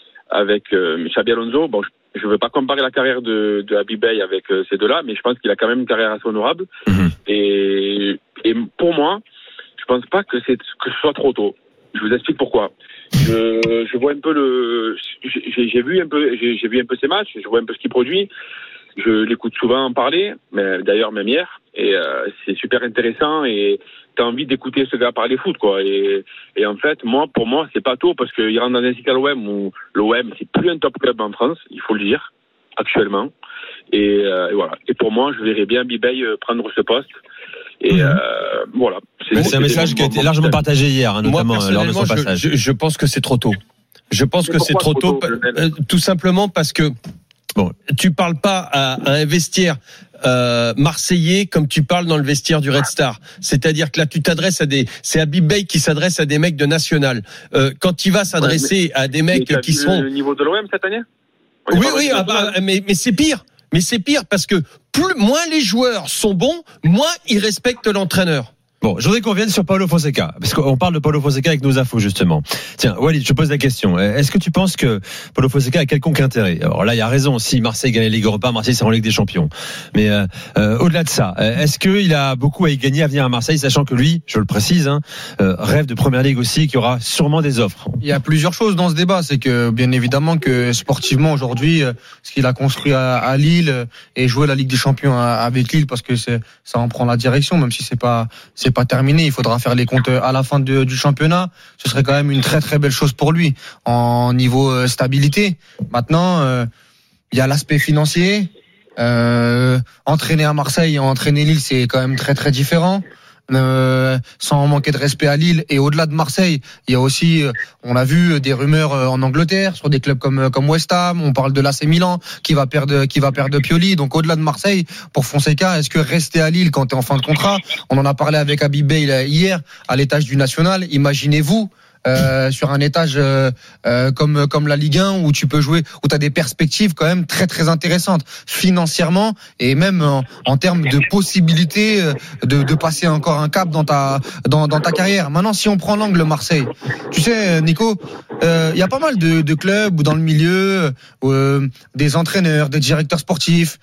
avec euh, Xabi Alonso, bon, je, je veux pas comparer la carrière de, de Habibé avec euh, ces deux-là, mais je pense qu'il a quand même une carrière assez honorable. Mmh. Et et pour moi, je pense pas que c'est que ce soit trop tôt. Je vous explique pourquoi. Je, je vois un peu le, j'ai, j'ai vu un peu, j'ai, j'ai vu un peu ses matchs, je vois un peu ce qu'il produit. Je l'écoute souvent en parler, mais d'ailleurs même hier, et euh, c'est super intéressant et t'as envie d'écouter ce gars parler foot, quoi. Et, et en fait, moi, pour moi, c'est pas tôt parce qu'il rentre dans un cycle à l'O M où l'O M c'est plus un top club en France, il faut le dire, actuellement. Et, euh, et voilà. Et pour moi, je verrais bien Bibey prendre ce poste. Et euh, voilà. C'est, c'est un message qui a été largement partagé hier, hein, notamment Moi, lors de son passage. Je, je pense que c'est trop tôt. Je pense Mais que c'est trop tôt, tôt euh, tout simplement parce que bon, tu parles pas à, à un vestiaire euh, marseillais comme tu parles dans le vestiaire du Red Star. C'est-à-dire que là, tu t'adresses à des, c'est Habibé qui s'adresse à des mecs de national. Euh, quand il va s'adresser ouais, mais, à des mecs mais qui sont le niveau de l'O M cette année. On oui, oui, ah bah, mais mais c'est pire. Mais c'est pire parce que plus, moins les joueurs sont bons, moins ils respectent l'entraîneur. Bon, je voudrais qu'on vienne sur Paulo Fonseca, parce qu'on parle de Paulo Fonseca avec nos infos, justement. Tiens, Walid, je te pose la question. Est-ce que tu penses que Paulo Fonseca a quelconque intérêt? Alors là, il y a raison. Si Marseille gagne la Ligue Europa, Marseille sera en Ligue des Champions. Mais euh, euh, au-delà de ça, est-ce qu'il a beaucoup à y gagner à venir à Marseille, sachant que lui, je le précise, hein, euh, rêve de Première Ligue aussi, qu'il y aura sûrement des offres? Il y a plusieurs choses dans ce débat. C'est que, bien évidemment, que sportivement, aujourd'hui, ce qu'il a construit à, à Lille et jouer la Ligue des Champions avec Lille, parce que c'est, ça en prend la direction, même si c'est pas, c'est pas terminé. Il faudra faire les comptes à la fin de, du championnat. Ce serait quand même une très très belle chose pour lui en niveau stabilité. Maintenant, euh, il y a l'aspect financier. Euh, entraîner à Marseille et entraîner Lille, c'est quand même très très différent. Euh, sans manquer de respect à Lille et au-delà de Marseille, il y a aussi, on a vu des rumeurs en Angleterre sur des clubs comme comme West Ham. On parle de l'A C Milan qui va perdre qui va perdre Pioli. Donc au-delà de Marseille, pour Fonseca, est-ce que rester à Lille quand t'es en fin de contrat? On en a parlé avec Habibé hier à l'étage du National. Imaginez-vous euh, sur un étage euh, euh, comme comme la Ligue un où tu peux jouer, où tu as des perspectives quand même très très intéressantes financièrement et même en, en termes de possibilités de, de passer encore un cap dans ta dans, dans ta carrière. Maintenant, si on prend l'angle Marseille, tu sais, Nico, il euh, y a pas mal de, de clubs ou dans le milieu euh, des entraîneurs, des directeurs sportifs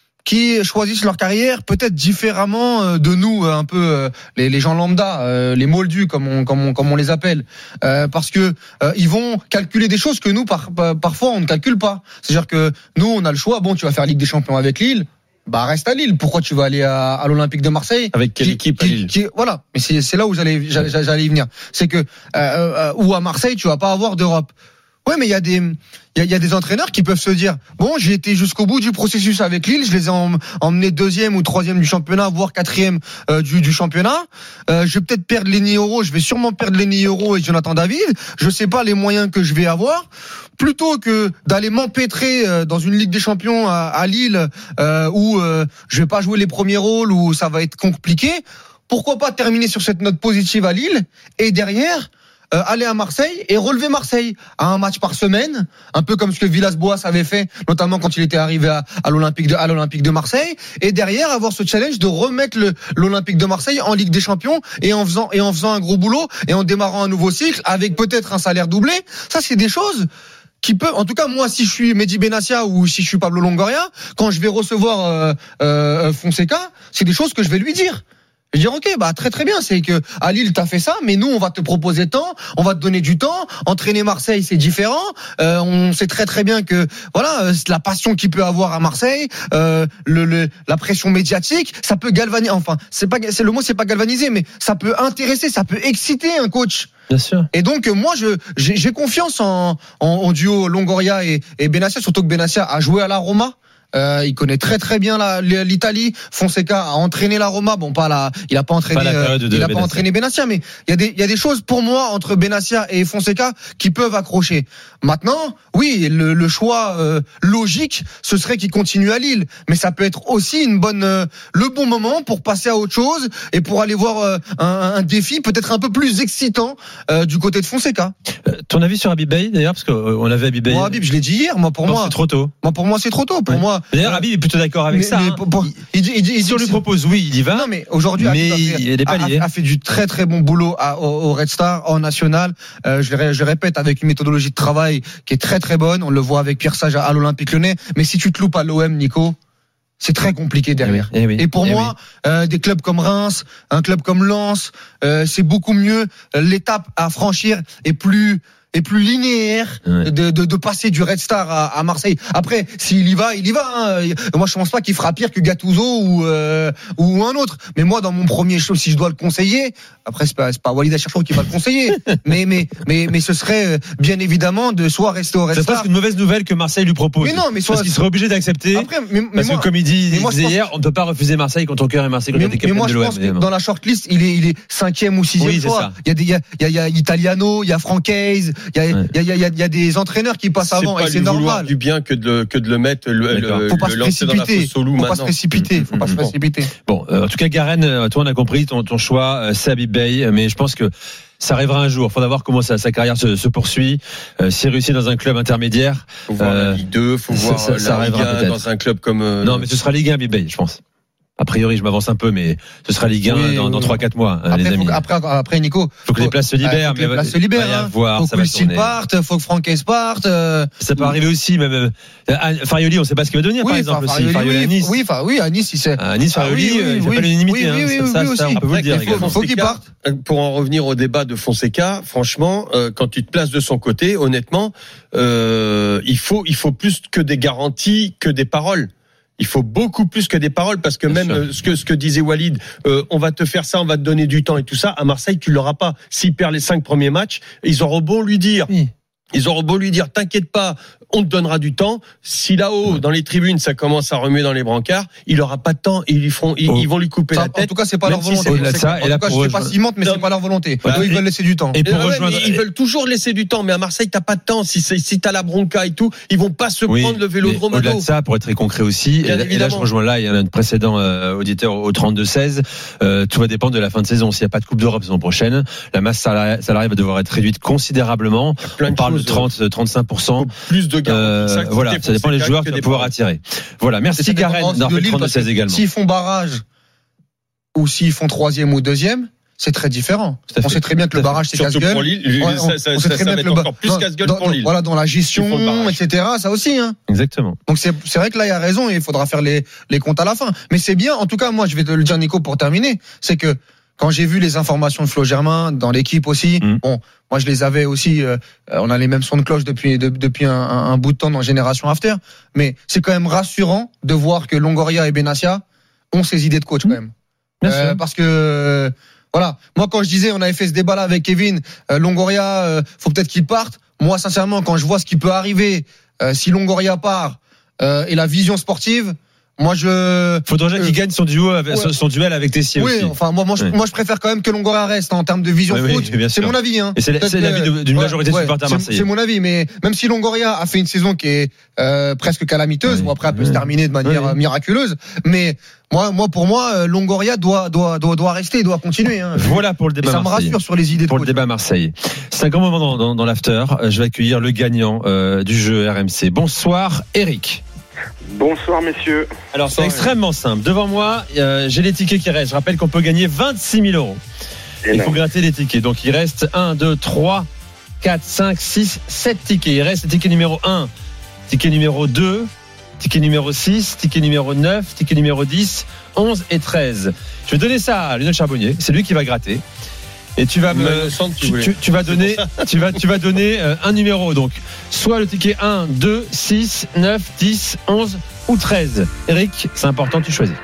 qui choisissent leur carrière peut-être différemment de nous, un peu les, les gens lambda, les moldus comme on, comme on, comme on les appelle, euh, parce que euh, ils vont calculer des choses que nous par, par, parfois on ne calcule pas. C'est-à-dire que nous on a le choix. Bon, tu vas faire Ligue des Champions avec Lille. Bah reste à Lille. Pourquoi tu vas aller à, à l'Olympique de Marseille? Avec quelle qui, équipe qui, à Lille qui, Voilà. Mais c'est, c'est là où j'allais, j'allais, j'allais y venir. C'est que euh, euh, ou à Marseille tu vas pas avoir d'Europe. Ouais, mais il y a des il y a, y a des entraîneurs qui peuvent se dire bon, j'ai été jusqu'au bout du processus avec Lille, je les ai em, emmenés deuxième ou troisième du championnat, voire quatrième euh, du, du championnat. Euh, je vais peut-être perdre Lenny Euro, je vais sûrement perdre Lenny Euro et Jonathan David. Je sais pas les moyens que je vais avoir. Plutôt que d'aller m'empêtrer dans une Ligue des Champions à, à Lille euh, où euh, je vais pas jouer les premiers rôles, où ça va être compliqué. Pourquoi pas terminer sur cette note positive à Lille et derrière Euh, aller à Marseille et relever Marseille à un match par semaine, un peu comme ce que Villas-Boas avait fait, notamment quand il était arrivé à, à l'Olympique de à l'Olympique de Marseille, et derrière avoir ce challenge de remettre le, l'Olympique de Marseille en Ligue des Champions et en faisant et en faisant un gros boulot et en démarrant un nouveau cycle avec peut-être un salaire doublé. Ça, c'est des choses qui peuvent, en tout cas moi, si je suis Mehdi Benassia ou si je suis Pablo Longoria, quand je vais recevoir euh, euh, Fonseca, c'est des choses que je vais lui dire. Je vais dire ok, bah très très bien, c'est que à Lille t'as fait ça, mais nous on va te proposer tant, on va te donner du temps. Entraîner Marseille c'est différent. Euh, on sait très très bien que voilà, c'est la passion qu'il peut avoir à Marseille, euh, le, le la pression médiatique, ça peut galvaniser. Enfin, c'est pas c'est le mot, c'est pas galvaniser, mais ça peut intéresser, ça peut exciter un coach. Bien sûr. Et donc moi je j'ai, j'ai confiance en, en en duo Longoria et, et Benassia, surtout que Benassia a joué à la Roma. Euh, il connaît très très bien la, l'Italie. Fonseca a entraîné la Roma. Bon, pas la, il a pas entraîné, pas euh, il a pas entraîné Benassia, mais il y a des, il y a des choses pour moi entre Benassia et Fonseca qui peuvent accrocher. Maintenant, oui, le, le choix euh, logique, ce serait qu'il continue à Lille, mais ça peut être aussi une bonne, euh, le bon moment pour passer à autre chose et pour aller voir euh, un, un défi peut-être un peu plus excitant euh, du côté de Fonseca. Euh, ton avis sur Habib Beye d'ailleurs, parce qu'on avait Habib Beye. Moi, Habib, je l'ai dit hier. Moi, pour non, moi, c'est trop tôt. Moi, pour moi, c'est trop tôt. Pour ouais. moi. D'ailleurs, Habib est plutôt d'accord avec mais, ça. Mais hein. pour, pour, il dit, il dit, il si on lui propose, oui, il y va. Non, mais aujourd'hui, mais Habib a fait, il est pas lié. A, a fait du très très bon boulot à, au, au Red Star en national. Euh, je, le, je le répète, avec une méthodologie de travail qui est très très bonne. On le voit avec Pierre Sage à, à l'Olympique Lyonnais. Mais si tu te loupes à l'O M, Nico, c'est très compliqué derrière. Eh oui, eh oui, et pour eh moi, oui. euh, des clubs comme Reims, un club comme Lens, euh, c'est beaucoup mieux. L'étape à franchir est plus est plus linéaire ouais. de, de de passer du Red Star à, à Marseille. Après, s'il y va, il y va. Hein. Moi, je pense pas qu'il fera pire que Gattuso ou euh, ou un autre. Mais moi, dans mon premier show, si je dois le conseiller, après c'est pas c'est pas Walid Acharchour qui va le conseiller. mais mais mais mais ce serait bien évidemment de soit rester au Red c'est Star. C'est presque une mauvaise nouvelle que Marseille lui propose. Mais non, mais soit parce qu'il serait obligé d'accepter. Après, mais, mais parce moi, que comme il dit il disait hier, on ne peut pas refuser Marseille quand ton cœur est Marseille. Quand mais, mais moi, je pense que dans la shortlist, il est il est cinquième ou sixième oui, fois. Il y a des il y a il y a, il y a Italiano, il y a Francaise, il y a il ouais. y a il y a, il y a des entraîneurs qui passent avant c'est et c'est normal. Du bien que de que de le mettre le, le, faut pas le se lancer dans la fosse au loup faut maintenant. pas se précipiter, faut pas se précipiter. Bon, euh, en tout cas Garen, toi on a compris ton ton choix, euh, c'est Habib Beye, mais je pense que ça arrivera un jour. Il faudra voir comment sa, sa carrière se, se poursuit. Euh, S'il réussit dans un club intermédiaire, faut voir euh, la Ligue deux, faut ça, voir ça, ça la Ligue un dans un club comme. Euh, non, mais ce sera Ligue un Habib Beye, je pense. A priori, je m'avance un peu, mais ce sera Ligue un oui, dans, dans trois quatre mois, après, les amis. Faut, après, après, Nico. Faut que faut, les places se libèrent, mais les places se libèrent. Hein. Voir, faut ça que Lucille parte, faut que Francaise parte. Euh... Ça peut arriver aussi, même. Euh, Farioli, on ne sait pas ce qu'il va devenir, oui, par exemple. Farioli, aussi. Farioli oui, à Nice. Oui, enfin, oui, à Nice, il sait. À Nice, Farioli, ah, oui, oui, il fait oui, pas l'unanimité. Oui, hein. oui, oui, ça, oui, ça, aussi. on peut vous le dire. Il faut, faut qu'il parte. Pour en revenir au débat de Fonseca, franchement, euh, quand tu te places de son côté, honnêtement, euh, il faut, il faut plus que des garanties, que des paroles. Il faut beaucoup plus que des paroles parce que Bien même euh, ce que ce que disait Walid, euh, on va te faire ça, on va te donner du temps et tout ça. À Marseille, tu l'auras pas. S'il perd les cinq premiers matchs, ils auront beau lui dire. Oui. Ils auront beau lui dire, t'inquiète pas, on te donnera du temps. Si là-haut, dans les tribunes, ça commence à remuer dans les brancards, il aura pas de temps. Ils lui feront, ils, oh. ils vont lui couper ça, la tête. En tout cas, c'est pas leur volonté. Si c'est ça, en et là, tout cas, pour je sais pas s'ils mentent, mais c'est pas leur volonté. Voilà. Eux, ils veulent laisser du temps. Et pour ouais, rejoindre, ils veulent toujours laisser du temps. Mais à Marseille, t'as pas de temps. Si c'est, si t'as la bronca et tout, ils vont pas se oui, prendre le vélodrome à au-delà dos. de ça, pour être très concret aussi, Bien et, et là je rejoins là, il y a un précédent euh, auditeur au trente-deux seize, euh, tout va dépendre de la fin de saison. S'il n'y a pas de Coupe d'Europe saison prochaine, la masse salariale, salariale va devoir être réduite considérablement. On parle de trente, trente-cinq pour cent. Plus de garanties. Euh, voilà, ça dépend des joueurs qui vont pouvoir attirer. Voilà, merci Garenne d'avoir fait trente-deux seize également. S'ils font barrage ou s'ils font troisième ou deuxième, c'est très différent. On sait très bien que le barrage, c'est casse-gueule. Pour Lille, on, ça, ça, on sait ça, très ça bien va que être le encore plus casse-gueule pour Lille. Voilà, dans la gestion, et cetera. Ça aussi, hein. Exactement. Donc c'est, c'est vrai que là, il y a raison et il faudra faire les, les comptes à la fin. Mais c'est bien. En tout cas, moi, je vais te le dire, Nico, pour terminer. C'est que quand j'ai vu les informations de Flo Germain dans l'équipe aussi, mmh. bon, moi, je les avais aussi, euh, on a les mêmes sons de cloche depuis, de, depuis un, un, un bout de temps dans Génération After. Mais c'est quand même rassurant de voir que Longoria et Benassia ont ces idées de coach, quand même. Euh, parce que, euh, voilà. Moi, quand je disais, on avait fait ce débat là avec Kevin, euh, Longoria, euh, faut peut-être qu'il parte. Moi, sincèrement, quand je vois ce qui peut arriver, euh, si Longoria part, euh, et la vision sportive, moi, je. Faudrait déjà qu'il gagne son duo, avec, ouais. son duel avec Tessier oui, aussi. Oui, enfin, moi, moi, je, oui. moi, je préfère quand même que Longoria reste en termes de vision oui, foot. Oui, c'est mon avis, hein. Et c'est, c'est l'avis d'une ouais, majorité ouais, de supporters marseillais. C'est mon avis, mais même si Longoria a fait une saison qui est euh, presque calamiteuse, oui. bon, après, elle peut oui. se terminer de manière oui. miraculeuse, mais moi, moi, pour moi, Longoria doit, doit, doit, doit rester, doit continuer, hein. Voilà pour le débat. Et ça Marseille. me rassure sur les idées de Pour coach. le débat Marseille. C'est un grand moment dans, dans, dans l'after. Je vais accueillir le gagnant euh, du jeu R M C. Bonsoir, Eric. Bonsoir messieurs. Alors c'est extrêmement simple. Devant moi, euh, j'ai les tickets qui restent. Je rappelle qu'on peut gagner vingt-six mille euros. Il faut gratter les tickets. Donc il reste un, deux, trois, quatre, cinq, six, sept tickets. Il reste le ticket numéro un, ticket numéro deux, ticket numéro six, ticket numéro neuf, ticket numéro dix, onze et treize. Je vais donner ça à Lionel Charbonnier. C'est lui qui va gratter. Et tu vas me, tu, tu, tu vas donner, tu vas, tu vas donner euh, un numéro. Donc, soit le ticket un, deux, six, neuf, dix, onze ou treize. Eric, c'est important, tu choisis.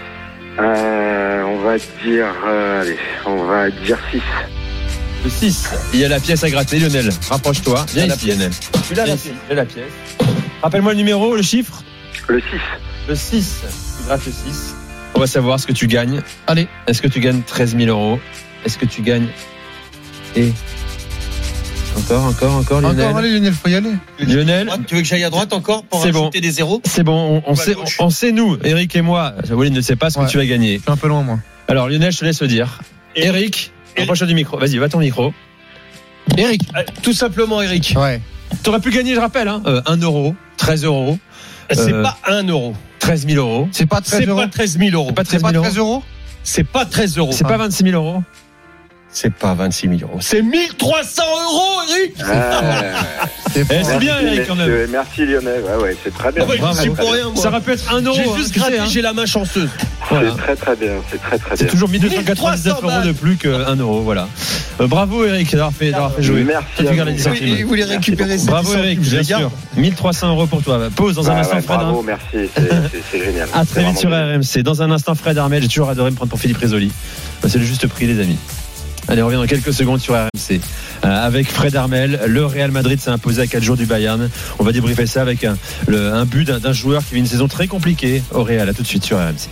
Euh, on va dire, euh, allez, on va dire six. Le six. Il y a la pièce à gratter, Lionel. Rapproche-toi. Viens ici, Lionel. Tu l'as la pièce. J'ai la pièce. Rappelle-moi le numéro, le chiffre. Le six. Le six. Tu grattes le six. On va savoir ce que tu gagnes. Allez. Est-ce que tu gagnes treize mille euros? Est-ce que tu gagnes? Et encore, encore, encore, Lionel. Encore, allez, Lionel, faut y aller. Lionel, tu veux que j'aille à droite encore pour c'est rajouter bon. des zéros? C'est bon, on, on sait, on, on sait nous, Eric et moi. Javoline ne sait pas ce ouais. que tu vas gagner. Je suis un peu loin, moi. Alors, Lionel, je te laisse le dire. Eric, approche du micro. Vas-y, va ton micro. Eric, euh, tout simplement, Eric. Ouais. T'aurais pu gagner, je rappelle, hein, euh, un euro, treize euros. C'est euh, pas un euro. treize mille euros. C'est pas treize euros. C'est pas treize mille euros. C'est pas treize mille euros. C'est pas treize euros. C'est pas vingt-six mille euros. C'est pas vingt-six mille euros. C'est mille trois cents euros, Eric. Ah, c'est, eh, c'est bien, Eric, quand même. Merci, Lionel. Ouais, ouais, c'est très bien. Ah ouais, je suis pour rien, moi. Ça aurait pu être un euro. J'ai juste gratté, hein. J'ai la main chanceuse. Voilà. C'est très, très bien. C'est très, très c'est bien. toujours mille deux cent quatre-vingt-dix-neuf euros de plus qu'un euro. Voilà. Euh, bravo, Eric, d'avoir fait, d'avoir fait jouer. Merci. Tu gardes les dix centimes. Vous voulez récupérer ces bravo, Eric, bien sûr. mille trois cents euros pour toi. Pause dans bah, un instant, ouais, Fred. Bravo, hein. merci. C'est, c'est, c'est génial. À très vite sur R M C. Dans un instant, Fred Armel. J'ai toujours adoré me prendre pour Philippe Rézoli. C'est le juste prix, les amis. Allez, on revient dans quelques secondes sur R M C euh, avec Fred Armel. Le Real Madrid s'est imposé à quatre jours du Bayern. On va débriefer ça avec un, le, un but d'un, d'un joueur qui vit une saison très compliquée au Real. À tout de suite sur R M C.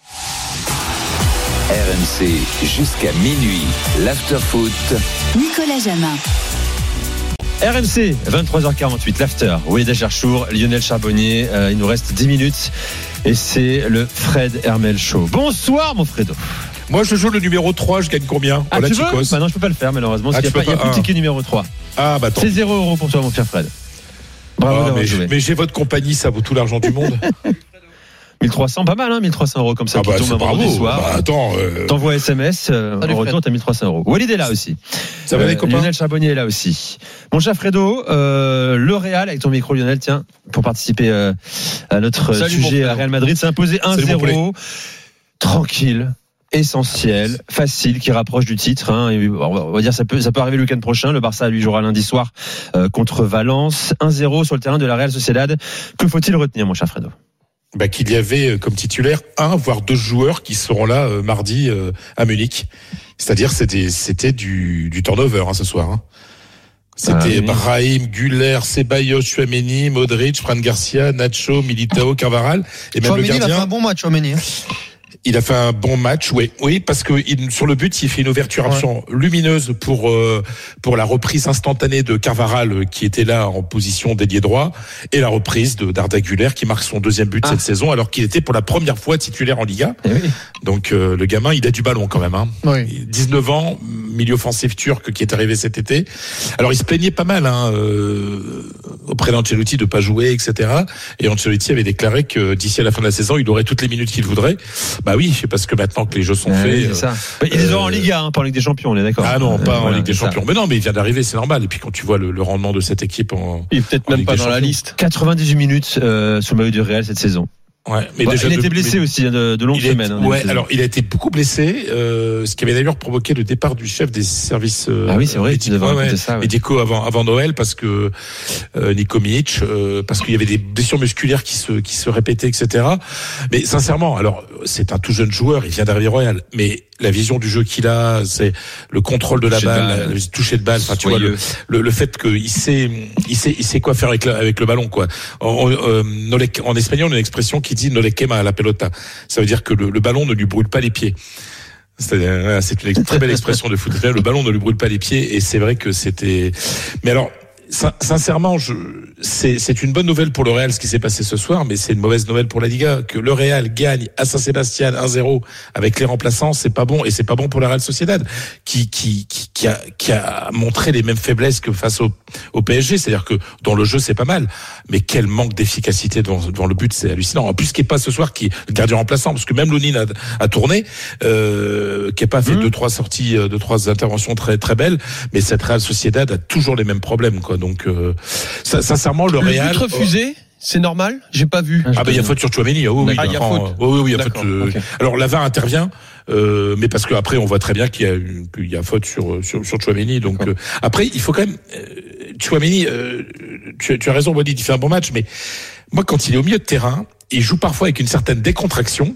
R M C jusqu'à minuit. L'afterfoot. Nicolas Jamin. R M C, vingt-trois heures quarante-huit, l'after. Walid Acharchour, Lionel Charbonnier. Euh, il nous reste dix minutes et c'est le Fred Armel Show. Bonsoir, mon Fredo. Moi, je joue le numéro trois, je gagne combien? Ah, voilà, tu veux bah non, je peux pas le faire, malheureusement. Ah, il n'y a, a plus de ticket numéro trois. Ah, bah attends. C'est zéro euros pour toi, mon cher Fred. Bravo, ah, mais, joué. Mais j'ai votre compagnie, ça vaut tout l'argent du monde. mille trois cents, pas mal, hein, mille trois cents euros comme ça. Ah, bah, qui tombe un vendredi soir. Bah, attends. Euh... T'envoies S M S, euh, en retour, t'as mille trois cents euros. Walid est là aussi. Ça va, euh, les copains? Lionel Charbonnier est là aussi. Mon cher Fredo, euh, le Real, avec ton micro, Lionel, tiens, pour participer euh, à notre Salut, sujet à Real Madrid, s'est imposé un zéro. Tranquille. Essentiel, facile, qui rapproche du titre. Hein. Et on va dire ça peut ça peut arriver le week-end prochain. Le Barça lui jouera lundi soir euh, contre Valence. un zéro sur le terrain de la Real Sociedad. Que faut-il retenir, mon cher Fredo? Bah, qu'il y avait comme titulaire un voire deux joueurs qui seront là euh, mardi euh, à Munich. C'est-à-dire c'était c'était du du turnover hein, ce soir. Hein. C'était Ah, oui. Brahim, Güler, Ceballos, Tchouaméni, Modric, Fran Garcia, Nacho, Militao, Carvajal et même le Tchouaméni, il a fait gardien. un bon match, Tchouaméni. hein. Il a fait un bon match, oui, oui, parce que il, sur le but, il fait une ouverture absolument lumineuse pour euh, pour la reprise instantanée de Carvajal euh, qui était là en position d'ailier droit et la reprise de d'Arda Güler qui marque son deuxième but Ah. cette saison alors qu'il était pour la première fois titulaire en Liga. Eh oui. Donc euh, le gamin, il a du ballon quand même. Hein. Oui. dix-neuf ans, milieu offensif turc qui est arrivé cet été. Alors il se plaignait pas mal hein, euh, auprès d'Ancelotti de pas jouer, et cetera. Et Ancelotti avait déclaré que d'ici à la fin de la saison, il aurait toutes les minutes qu'il voudrait. Bah oui, parce que maintenant que les jeux sont Ah, faits. oui, c'est ça. Bah, il les aura en Liga, hein, pas en Ligue des Champions, on est d'accord. Ah non, pas Euh, en voilà, Ligue des c'est ça. Champions. Mais non, mais il vient d'arriver, c'est normal. Et puis quand tu vois le, le rendement de cette équipe en. Il est peut-être en même Ligue pas des dans la Champions. liste. quatre-vingt-dix-huit minutes euh, sur le maillot du Real cette saison. Ouais, mais Bah, déjà il a de- été blessé mais- aussi hein, de, de longues Il est- semaines. hein, début ouais, de saison. alors il a été beaucoup blessé, euh, ce qui avait d'ailleurs provoqué le départ du chef des services. Euh, Ah oui, c'est vrai, tu médicaux, devais ouais, raconter ça, ouais. médicaux avant avant Noël parce que euh, Niko Milic, euh, parce qu'il y avait des blessures musculaires qui se qui se répétaient, et cetera. Mais sincèrement, alors c'est un tout jeune joueur, il vient d'arriver Royal, mais la vision du jeu qu'il a, c'est le contrôle de la Toucher de balle, balle. le toucher de balle. Enfin, tu vois le, Soyeux. le, le fait qu'il sait, il sait, il sait quoi faire avec, la- avec le ballon, quoi. En, euh, no le- en espagnol, on a une expression qui dit no le quema la pelota. Ça veut dire que le, le ballon ne lui brûle pas les pieds. C'est-à-dire, voilà, c'est une ex- très belle expression de foot. Le ballon ne lui brûle pas les pieds, et c'est vrai que c'était. Mais alors. Sin- Sincèrement, je, c'est, c'est une bonne nouvelle pour le Real ce qui s'est passé ce soir, mais c'est une mauvaise nouvelle pour la Liga. Que le Real gagne à Saint-Sébastien un zéro avec les remplaçants, c'est pas bon, et c'est pas bon pour la Real Sociedad qui qui qui, qui a qui a montré les mêmes faiblesses que face au, au P S G. C'est-à-dire que dans le jeu c'est pas mal, mais quel manque d'efficacité devant, devant le but, c'est hallucinant. En plus, qui est pas ce soir qui le gardien remplaçant, parce que même Lonin a, a tourné, euh, qui a pas fait Mmh. deux trois sorties, euh, deux trois interventions très très belles, mais cette Real Sociedad a toujours les mêmes problèmes, quoi. Donc, euh, ça, sincèrement, le, Le Real. but refusé, c'est normal. J'ai pas vu. Ah ben il y a faute sur Tchouaméni. Oh, oui, Ah, il y a prend, faute. euh, oui, oui, il y a D'accord, faute. euh, ok. Alors la V A R intervient, euh, mais parce qu'après on voit très bien qu'il y a une- qu'il y a faute sur sur sur Tchouaméni. Donc euh, après il faut quand même euh, Tchouaméni. Euh, tu, tu as raison, Walid, il fait un bon match, mais moi quand il est au milieu de terrain, il joue parfois avec une certaine décontraction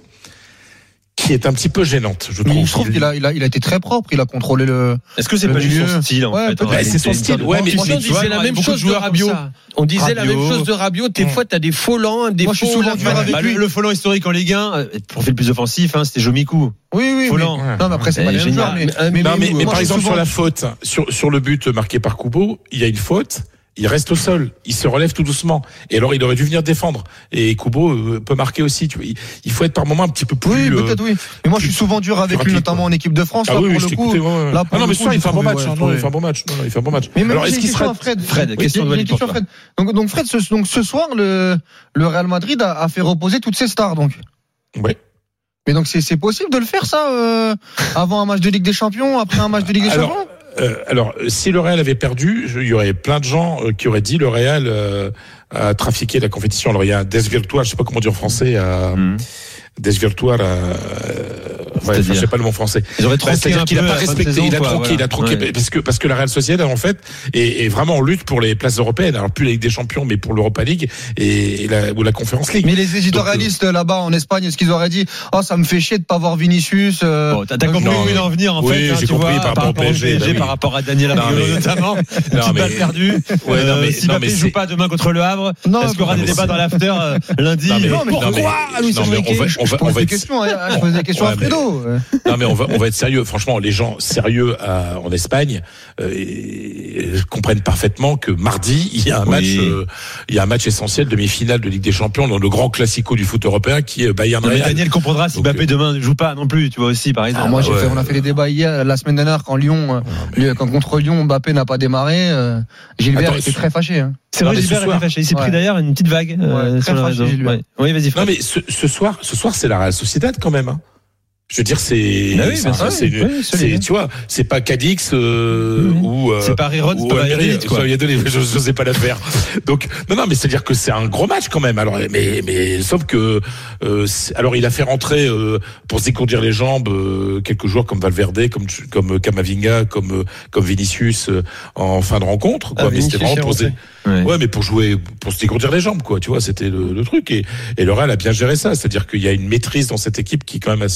qui est un petit peu gênante, je trouve. Je trouve qu'il a, il a, il a été très propre. Il a contrôlé le. Est-ce que c'est le pas juste milieu. son style en Ouais, fait, en peut-être. Bah, c'est son réalité, style, ouais, mais- Tu sais, on tu vois, disait la il y a même beaucoup chose de de joueurs Rabiot. comme ça. On disait la même Rabiot. chose de Rabiot. Des Mm. fois, t'as des faux lents, des Moi, je suis faux souvent dur avec Bah, lui. le, le Folland historique en Ligue un, euh, profil plus offensif, hein, c'était Jomikou. Oui, oui. Folland. Mais, non, mais après, c'est Eh, pas les mêmes génial. joueurs. Mais, Mais- mais, Non, mais, mais moi, par je suis exemple, souvent- sur la faute, sur, sur le but marqué par Kubo, il y a une faute, il reste au sol, il se relève tout doucement. Et alors, il aurait dû venir défendre. Et Kubo euh, peut marquer aussi. Tu vois. Il, il faut être par moment un petit peu plus. Oui, euh, peut-être oui. Mais moi, je suis souvent dur avec lui, rapide, notamment quoi. en équipe de France. Ah là, oui, oui, pour je le t'ai coup. écouté, ouais, ouais. Là, Ah pour non, le mais coup, ça, il j'ai fait un bon trouvé, match. ouais, hein. Non, il ouais. fait un bon match. Non, non, il fait un bon match. Mais même Alors, j'ai est-ce une qu'il question sera à Fred. Fred, J'ai- question de j'ai Walid une question pour à Fred. Donc, donc Fred, ce, donc ce soir, le, le Real Madrid a, a fait reposer toutes ses stars, donc. Ouais. Mais donc c'est c'est possible de le faire ça euh, avant un match de Ligue des Champions, après un match de Ligue des Alors, Champions. Euh, alors, si le Real avait perdu, je- il y aurait plein de gens euh, qui auraient dit le Real euh, a trafiqué la compétition. Alors, il y a un desvirtuar, je sais pas comment dire en français, à Mmh. desvirtuar, à, euh, ouais, enfin, je sais pas le mot français. Ils auraient Ouais, tronqué c'est-à-dire un qu'il a peu pas à la fin de respecté, saison, il a quoi, tronqué, voilà. il a tronqué, Ouais. parce que parce que la Real Sociedad en fait est, est vraiment en lutte pour les places européennes. Alors plus la Ligue des Champions, mais pour l'Europa League et, et la, ou la Conference League. Mais les éditorialistes là-bas en Espagne, est-ce qu'ils auraient dit oh ça me fait chier de pas voir Vinicius euh, Bon, t'as t'as compris non, où il en venir en oui, fait, hein, j'ai tu compris vois, par rapport au P S G, bah oui. par rapport à Daniel Non, Abiolo mais- notamment. Non, Petite balle mais- perdue. Ouais, non, Euh, mais- si non, Mbappé mais joue c'est- pas demain contre le Havre, Non, est-ce qu'il y aura non, des mais débats c'est- dans l'after euh, lundi Non, mais- Mais non, mais- pourquoi Luis non, mais Enrique on va, on va, Je on pose va des être, questions, hein, je pose des questions Ouais, à mais- Fredo. non mais on va, on va être sérieux. Franchement, les gens sérieux à, en Espagne euh, et- comprennent parfaitement que mardi il y a un Oui. match, euh, il y a un match essentiel demi-finale de Ligue des Champions dans le grand classico du foot européen qui est Bayern Non, mais Real. Daniel comprendra si Donc, Mbappé demain ne joue pas non plus, tu vois aussi par exemple. Alors moi, j'ai ouais. fait, on a fait les débats hier, la semaine dernière, quand Lyon, euh, lui, quand contre Lyon, Mbappé n'a pas démarré. euh, Gilbert Attends, était ce- très fâché. Hein. C'est vrai, Non, mais Gilbert ce était soir- fâché. Il s'est Ouais. pris d'ailleurs une petite vague euh, Ouais, sur très le fâché, réseau. Gilbert. Ouais. Oui, vas-y Non Fred. mais ce, ce soir, ce soir c'est la Real Sociedad quand même. Hein. Je veux dire, c'est, Ah oui, c'est, bien sûr, c'est, oui, oui, c'est- solide. tu vois, c'est pas Cadix euh, Mhm. ou euh, C'est pas Riron, c'est ou pas Almeria, Valladolid, quoi. Valladolid, je, je sais pas la faire. Donc non, non, mais c'est à dire que c'est un gros match quand même. Alors, mais mais sauf que euh, c'est- alors il a fait rentrer euh, pour se décourdir les jambes euh, quelques joueurs comme Valverde, comme comme Camavinga, comme comme Vinicius euh, en fin de rencontre. Quoi. Ah, mais c'était Vinicius vraiment pour est se, Ouais. ouais, mais pour jouer, pour se dégourdir les jambes, quoi. Tu vois, c'était le, le truc. Et, et le Real a bien géré ça. C'est-à-dire qu'il y a une maîtrise dans cette équipe qui est quand même assez,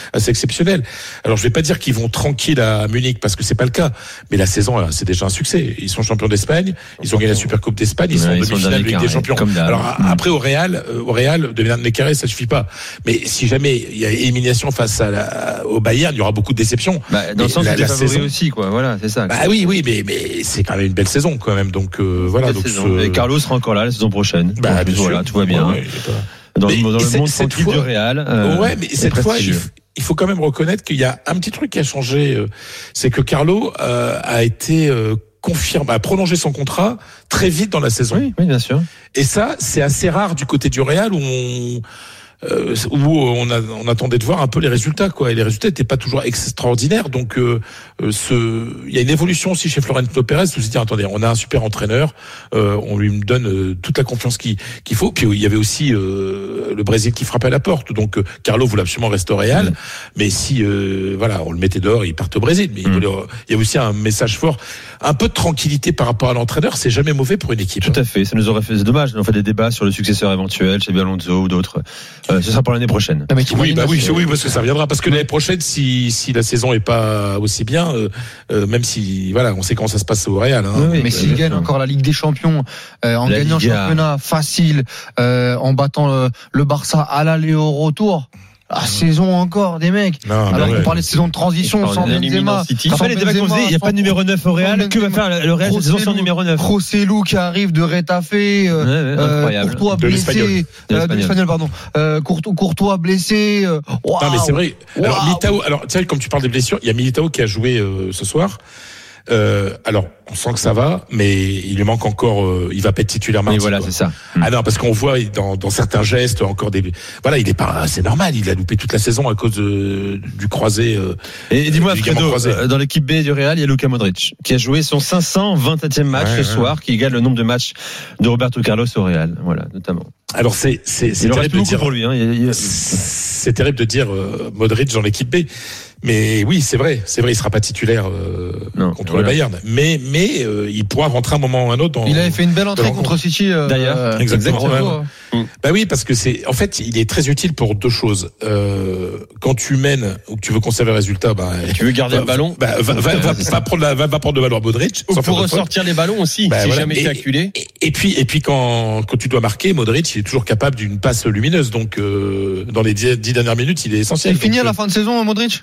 assez exceptionnel. Alors je vais pas dire qu'ils vont tranquilles à Munich parce que c'est pas le cas, mais la saison là, c'est déjà un succès. Ils sont champions d'Espagne, ils ont gagné la Supercoupe d'Espagne, ils Ouais, sont en ils sont demi-finale de dans Ligue les des Champions. carrés, Alors a- après au Real, euh, au Real devenir les carrés, ça suffit pas. Mais si jamais il y a élimination face à la, au Bayern, il y aura beaucoup de déceptions. Bah, dans le Mais sens la- où t'es la favori saison- aussi, quoi. Voilà, c'est ça. Bah oui, oui, mais mais c'est quand même une belle saison quand même. Donc euh, voilà. Belle Donc saison. ce- Et Carlos sera encore là la saison prochaine. Bah, Donc, bien voilà, sûr. tout va bien. Ouais, ouais, il est pas- Dans, Mais le, dans le c'est- monde cette tranquille fois- du Real. euh, ouais, mais c'est cette fois, il prestigieux. faut, il faut quand même reconnaître qu'il y a un petit truc qui a changé. euh, C'est que Carlo euh, a été euh, confirmé, a prolongé son contrat très vite dans la saison. Oui, oui, bien sûr. Et ça, c'est assez rare du côté du Real où on euh, où on, a, on attendait de voir un peu les résultats, quoi. Et les résultats n'étaient pas toujours extraordinaires. Donc, euh, euh, ce, il y a une évolution aussi chez Florentino Pérez. Où se dire, attendez, on a un super entraîneur, euh, on lui donne euh, toute la confiance qu'il qu'il faut. Puis il y avait aussi euh, le Brésil qui frappait à la porte. Donc, euh, Carlo voulait absolument rester au Real, mmh. mais si, euh, voilà, on le mettait dehors, il partait au Brésil. Mais mmh. il, voulait, il y a aussi un message fort, un peu de tranquillité par rapport à l'entraîneur. C'est jamais mauvais pour une équipe. Tout à fait. Ça nous aurait fait, c'est dommage. On fait des débats sur le successeur éventuel chez Alonso ou d'autres. Euh, ce sera pour l'année prochaine. Non, mais oui, bah oui, oui, parce que ça reviendra. Parce que l'année prochaine, si si la saison est pas aussi bien, euh, euh, même si voilà, on sait comment ça se passe au Real. Hein, oui, mais s'il gagne encore la Ligue des Champions, euh, en la gagnant le championnat facile, euh, en battant le, le Barça à l'aller et au retour. La saison encore des mecs. Non, alors ouais. qu'on parlait de saison de transition sans Benzema. Après les débats qu'on faisait, il n'y a pas de numéro neuf au Real. Que va faire le Real cette saison sans numéro neuf? Rossellou qui arrive de Retafe, euh, ouais, ouais, incroyable. Courtois de blessé, euh, de l'Espagnol, pardon. Euh, Courtois, Courtois blessé. Euh, wow. Non mais c'est vrai. Alors wow. Militao, alors tu sais comme tu parles des blessures, il y a Militao qui a joué euh, ce soir. Euh, alors, on sent que ça va, mais il lui manque encore. Euh, il va pas être titulaire mardi. Oui, voilà, quoi. c'est ça. Ah non, parce qu'on voit dans, dans certains gestes encore des. Voilà, il est pas. C'est normal. Il a loupé toute la saison à cause de, du croisé. Euh, Et dis-moi, du Fredo, croisé. euh, dans l'équipe B du Real, il y a Luka Modric qui a joué son cinq cent vingtième match Ouais, ce ouais. soir, qui égale le nombre de matchs de Roberto Carlos au Real. Voilà, notamment. Alors c'est c'est c'est Il en reste terrible de beaucoup dire. pour lui. Hein. Il y a- il y a- C'est terrible de dire euh, Modric dans l'équipe B. Mais oui, c'est vrai, c'est vrai, il sera pas titulaire euh, Non, contre voilà. le Bayern. Mais mais euh, il pourra rentrer un moment ou un autre. Dans, Il avait fait une belle entrée dans- contre City. Euh, D'ailleurs, euh, exactement. Exactement. Ouais, ouais. Bah oui, parce que c'est, en fait, il est très utile pour deux choses. Euh, quand tu mènes ou que tu veux conserver le résultat, bah, Tu veux garder va, le ballon bah, va, va, va, va prendre la, va, va prendre le ballon à Modric. Ou sans pour faire de faute. ressortir les ballons aussi, Bah, si voilà. jamais Et- c'est acculé. Et, et puis, et puis quand, quand tu dois marquer, Modric, il est toujours capable d'une passe lumineuse. Donc, euh, dans les dix, dix dernières minutes, il est essentiel. Il finit à Donc, la fin de saison, Modric.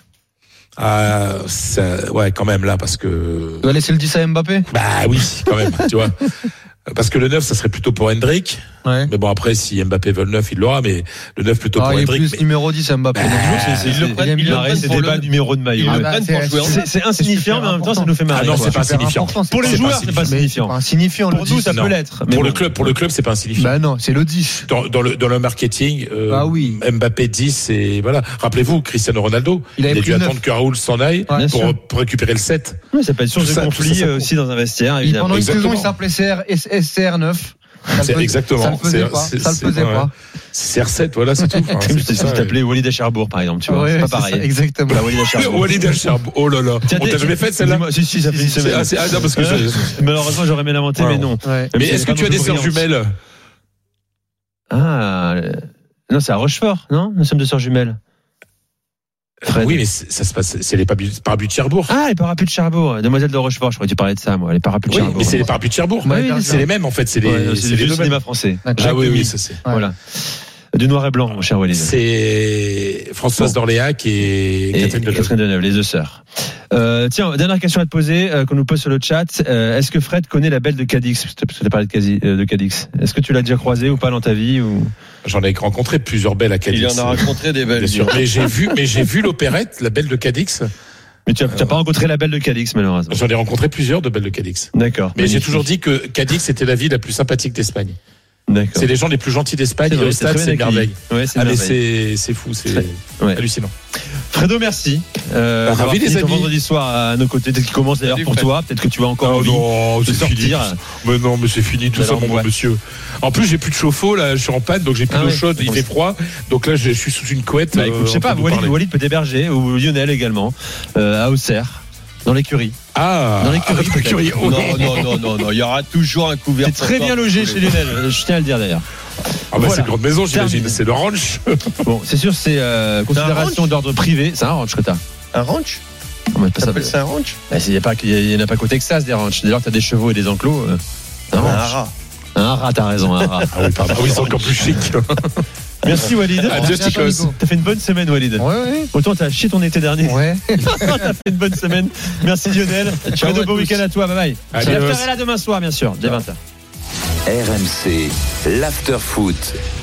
Ah, ça, ouais, quand même là, parce que. Tu vas laisser le dix à Mbappé. Bah oui, quand même, tu vois. Parce que le neuf, ça serait plutôt pour Hendrick. Ouais. Mais bon, après, si Mbappé veut le neuf, il l'aura, mais le neuf plutôt Ah, pour il est Hendrick. plus mais- numéro dix à Mbappé. Bah, Donc, c'est- c'est- Ils le c'est- prennent- il aime ils le bien Arrête prennent ces pour débats le- de numéro de maillot. Ils Ah, le bah, prennent c'est- pour jouer en c'est- neuf. C'est c'est insignifiant, mais en même temps, ça nous fait marrer. Ah non, quoi. c'est pas super insignifiant. important, Pour les c'est joueurs, pas c'est pas insignifiant. insignifiant. Pas insignifiant. Pour le nous, dix. ça Non. peut l'être. Mais Pour le bon. club, pour le club, c'est pas insignifiant. Bah non, c'est le dix. Dans, dans le dans le marketing, euh, Ah oui. Mbappé dix et voilà. Rappelez-vous, Cristiano Ronaldo, Il avait a pris dû le neuf. attendre que Raoul s'en aille Ouais, bien pour, sûr. pour récupérer le sept. Oui, ça peut être source Tout de ça, tout conflit ça, ça euh, aussi dans un vestiaire, Et évidemment. pendant une Exactement. saison, il s'appelait C R S C R neuf. Ça le C'est faisait- exactement. Ça le faisait C'est- pas. c'est- Ça le c'est- faisait ouais. pas. C'est C R sept, voilà, c'est tout. Enfin, Comme c'est si ça, t'appelais Walid à Cherbourg, par exemple, tu vois. Ouais, C'est pas c'est ça, pareil. exactement. La Walid à et- Cherbourg. Walid El Cherbourg. Oh là là. Tiens, On t'a tiens, jamais fait celle-là? dis-moi- Si, si, ça fait une C'est- semaine. ah, c'est- ah, non, parce que Euh, je- Malheureusement, j'aurais aimé l'inventer, mais non. Ouais. Mais Même si est-ce que elle est tu as pas des non plus sœurs brillante. jumelles? Ah, euh, non, c'est à Rochefort, non? Nous sommes deux sœurs jumelles. Fred. Oui, mais c'est- ça se passe, c'est les parapluies parapluies de Cherbourg. Ah, les parapluies de Cherbourg. Demoiselle de Rochefort, je croyais que tu parlais de ça, moi. Les parapluies de Oui, Cherbourg. mais c'est les parapluies de Cherbourg. Ouais, Oui, oui, c'est les mêmes en fait, c'est les, Ouais, c'est c'est les le deux cinéma mêmes. français. Ah oui, oui, ça c'est. Voilà. Du noir et blanc, mon cher Walid. C'est Françoise Bon. d'Orléac et, Et Catherine Deneuve. Catherine Deneuve, les deux sœurs. Euh, tiens, dernière question à te poser, euh, qu'on nous pose sur le chat. Euh, est-ce que Fred connaît la belle de Cadix? Parce que tu as parlé de, Casi- euh, de Cadix. Est-ce que tu l'as déjà croisée ou pas dans ta vie ou... J'en ai rencontré plusieurs belles à Cadix. Il en a rencontré des belles. Bien sûr. Mais j'ai vu, mais j'ai vu l'opérette, la belle de Cadix. Mais tu n'as pas rencontré la belle de Cadix, malheureusement. J'en ai rencontré plusieurs de belles de Cadix. D'accord. Mais j'ai Magnifique. toujours dit que Cadix était la ville la plus sympathique d'Espagne. D'accord. C'est les gens les plus gentils d'Espagne. C'est Et vrai, au c'est stade, très c'est une bien accueilli. merveille. Ouais, c'est une Ah, mais merveille. c'est, c'est fou, c'est Ouais. hallucinant. Fredo, merci. Euh, Bah, d'avoir ravi, les fini ton amis. vendredi soir à nos côtés. Peut-être qu'il commence d'ailleurs Salut, pour Fred. toi. Peut-être que tu vas encore Oh envie non, de c'est sortir. fini. Mais non, mais c'est fini tout ça, Alors, mon bon ouais. monsieur. En plus, j'ai plus de chauffe-eau, là, je suis en panne, donc j'ai plus Ah d'eau ouais. chaude, il fait froid. Donc là, je je suis sous une couette. Bah écoute, euh, je sais en pas, train de vous Walid, parler. Walid peut t'héberger, ou Lionel également, euh, à Auxerre, dans l'écurie. Ah, Dans l'écurie, l'écurie. peut-être. Oh, Non, non, non, non, non. Il y aura toujours un couvert. T'es très bien logé chez Lionel, je tiens à le dire d'ailleurs. Ah bah c'est une grande maison, j'imagine. C'est le ranch. Bon, c'est sûr, c'est euh, considération d'ordre privé. C'est un ranch que t'as. Un ranch? On ça s'appelle ça un ranch? Il n'y en a pas qu'au Texas des ranchs. Dès lors que t'as des chevaux et des enclos. Euh, un, un haras. Un haras, t'as raison. Un haras. Ah oui, pardon. Ah oui, c'est encore plus chic. Merci Walid. Adieu, Ticos. T'as fait une bonne semaine, Walid. Ouais, ouais. Autant t'as chié ton été dernier. Ouais. T'as fait une bonne semaine. Merci Lionel. Ciao, de bon week-end à toi. Bye bye. Adios. L'after est là demain soir, bien sûr, dès vingt heures. R M C, l'after foot.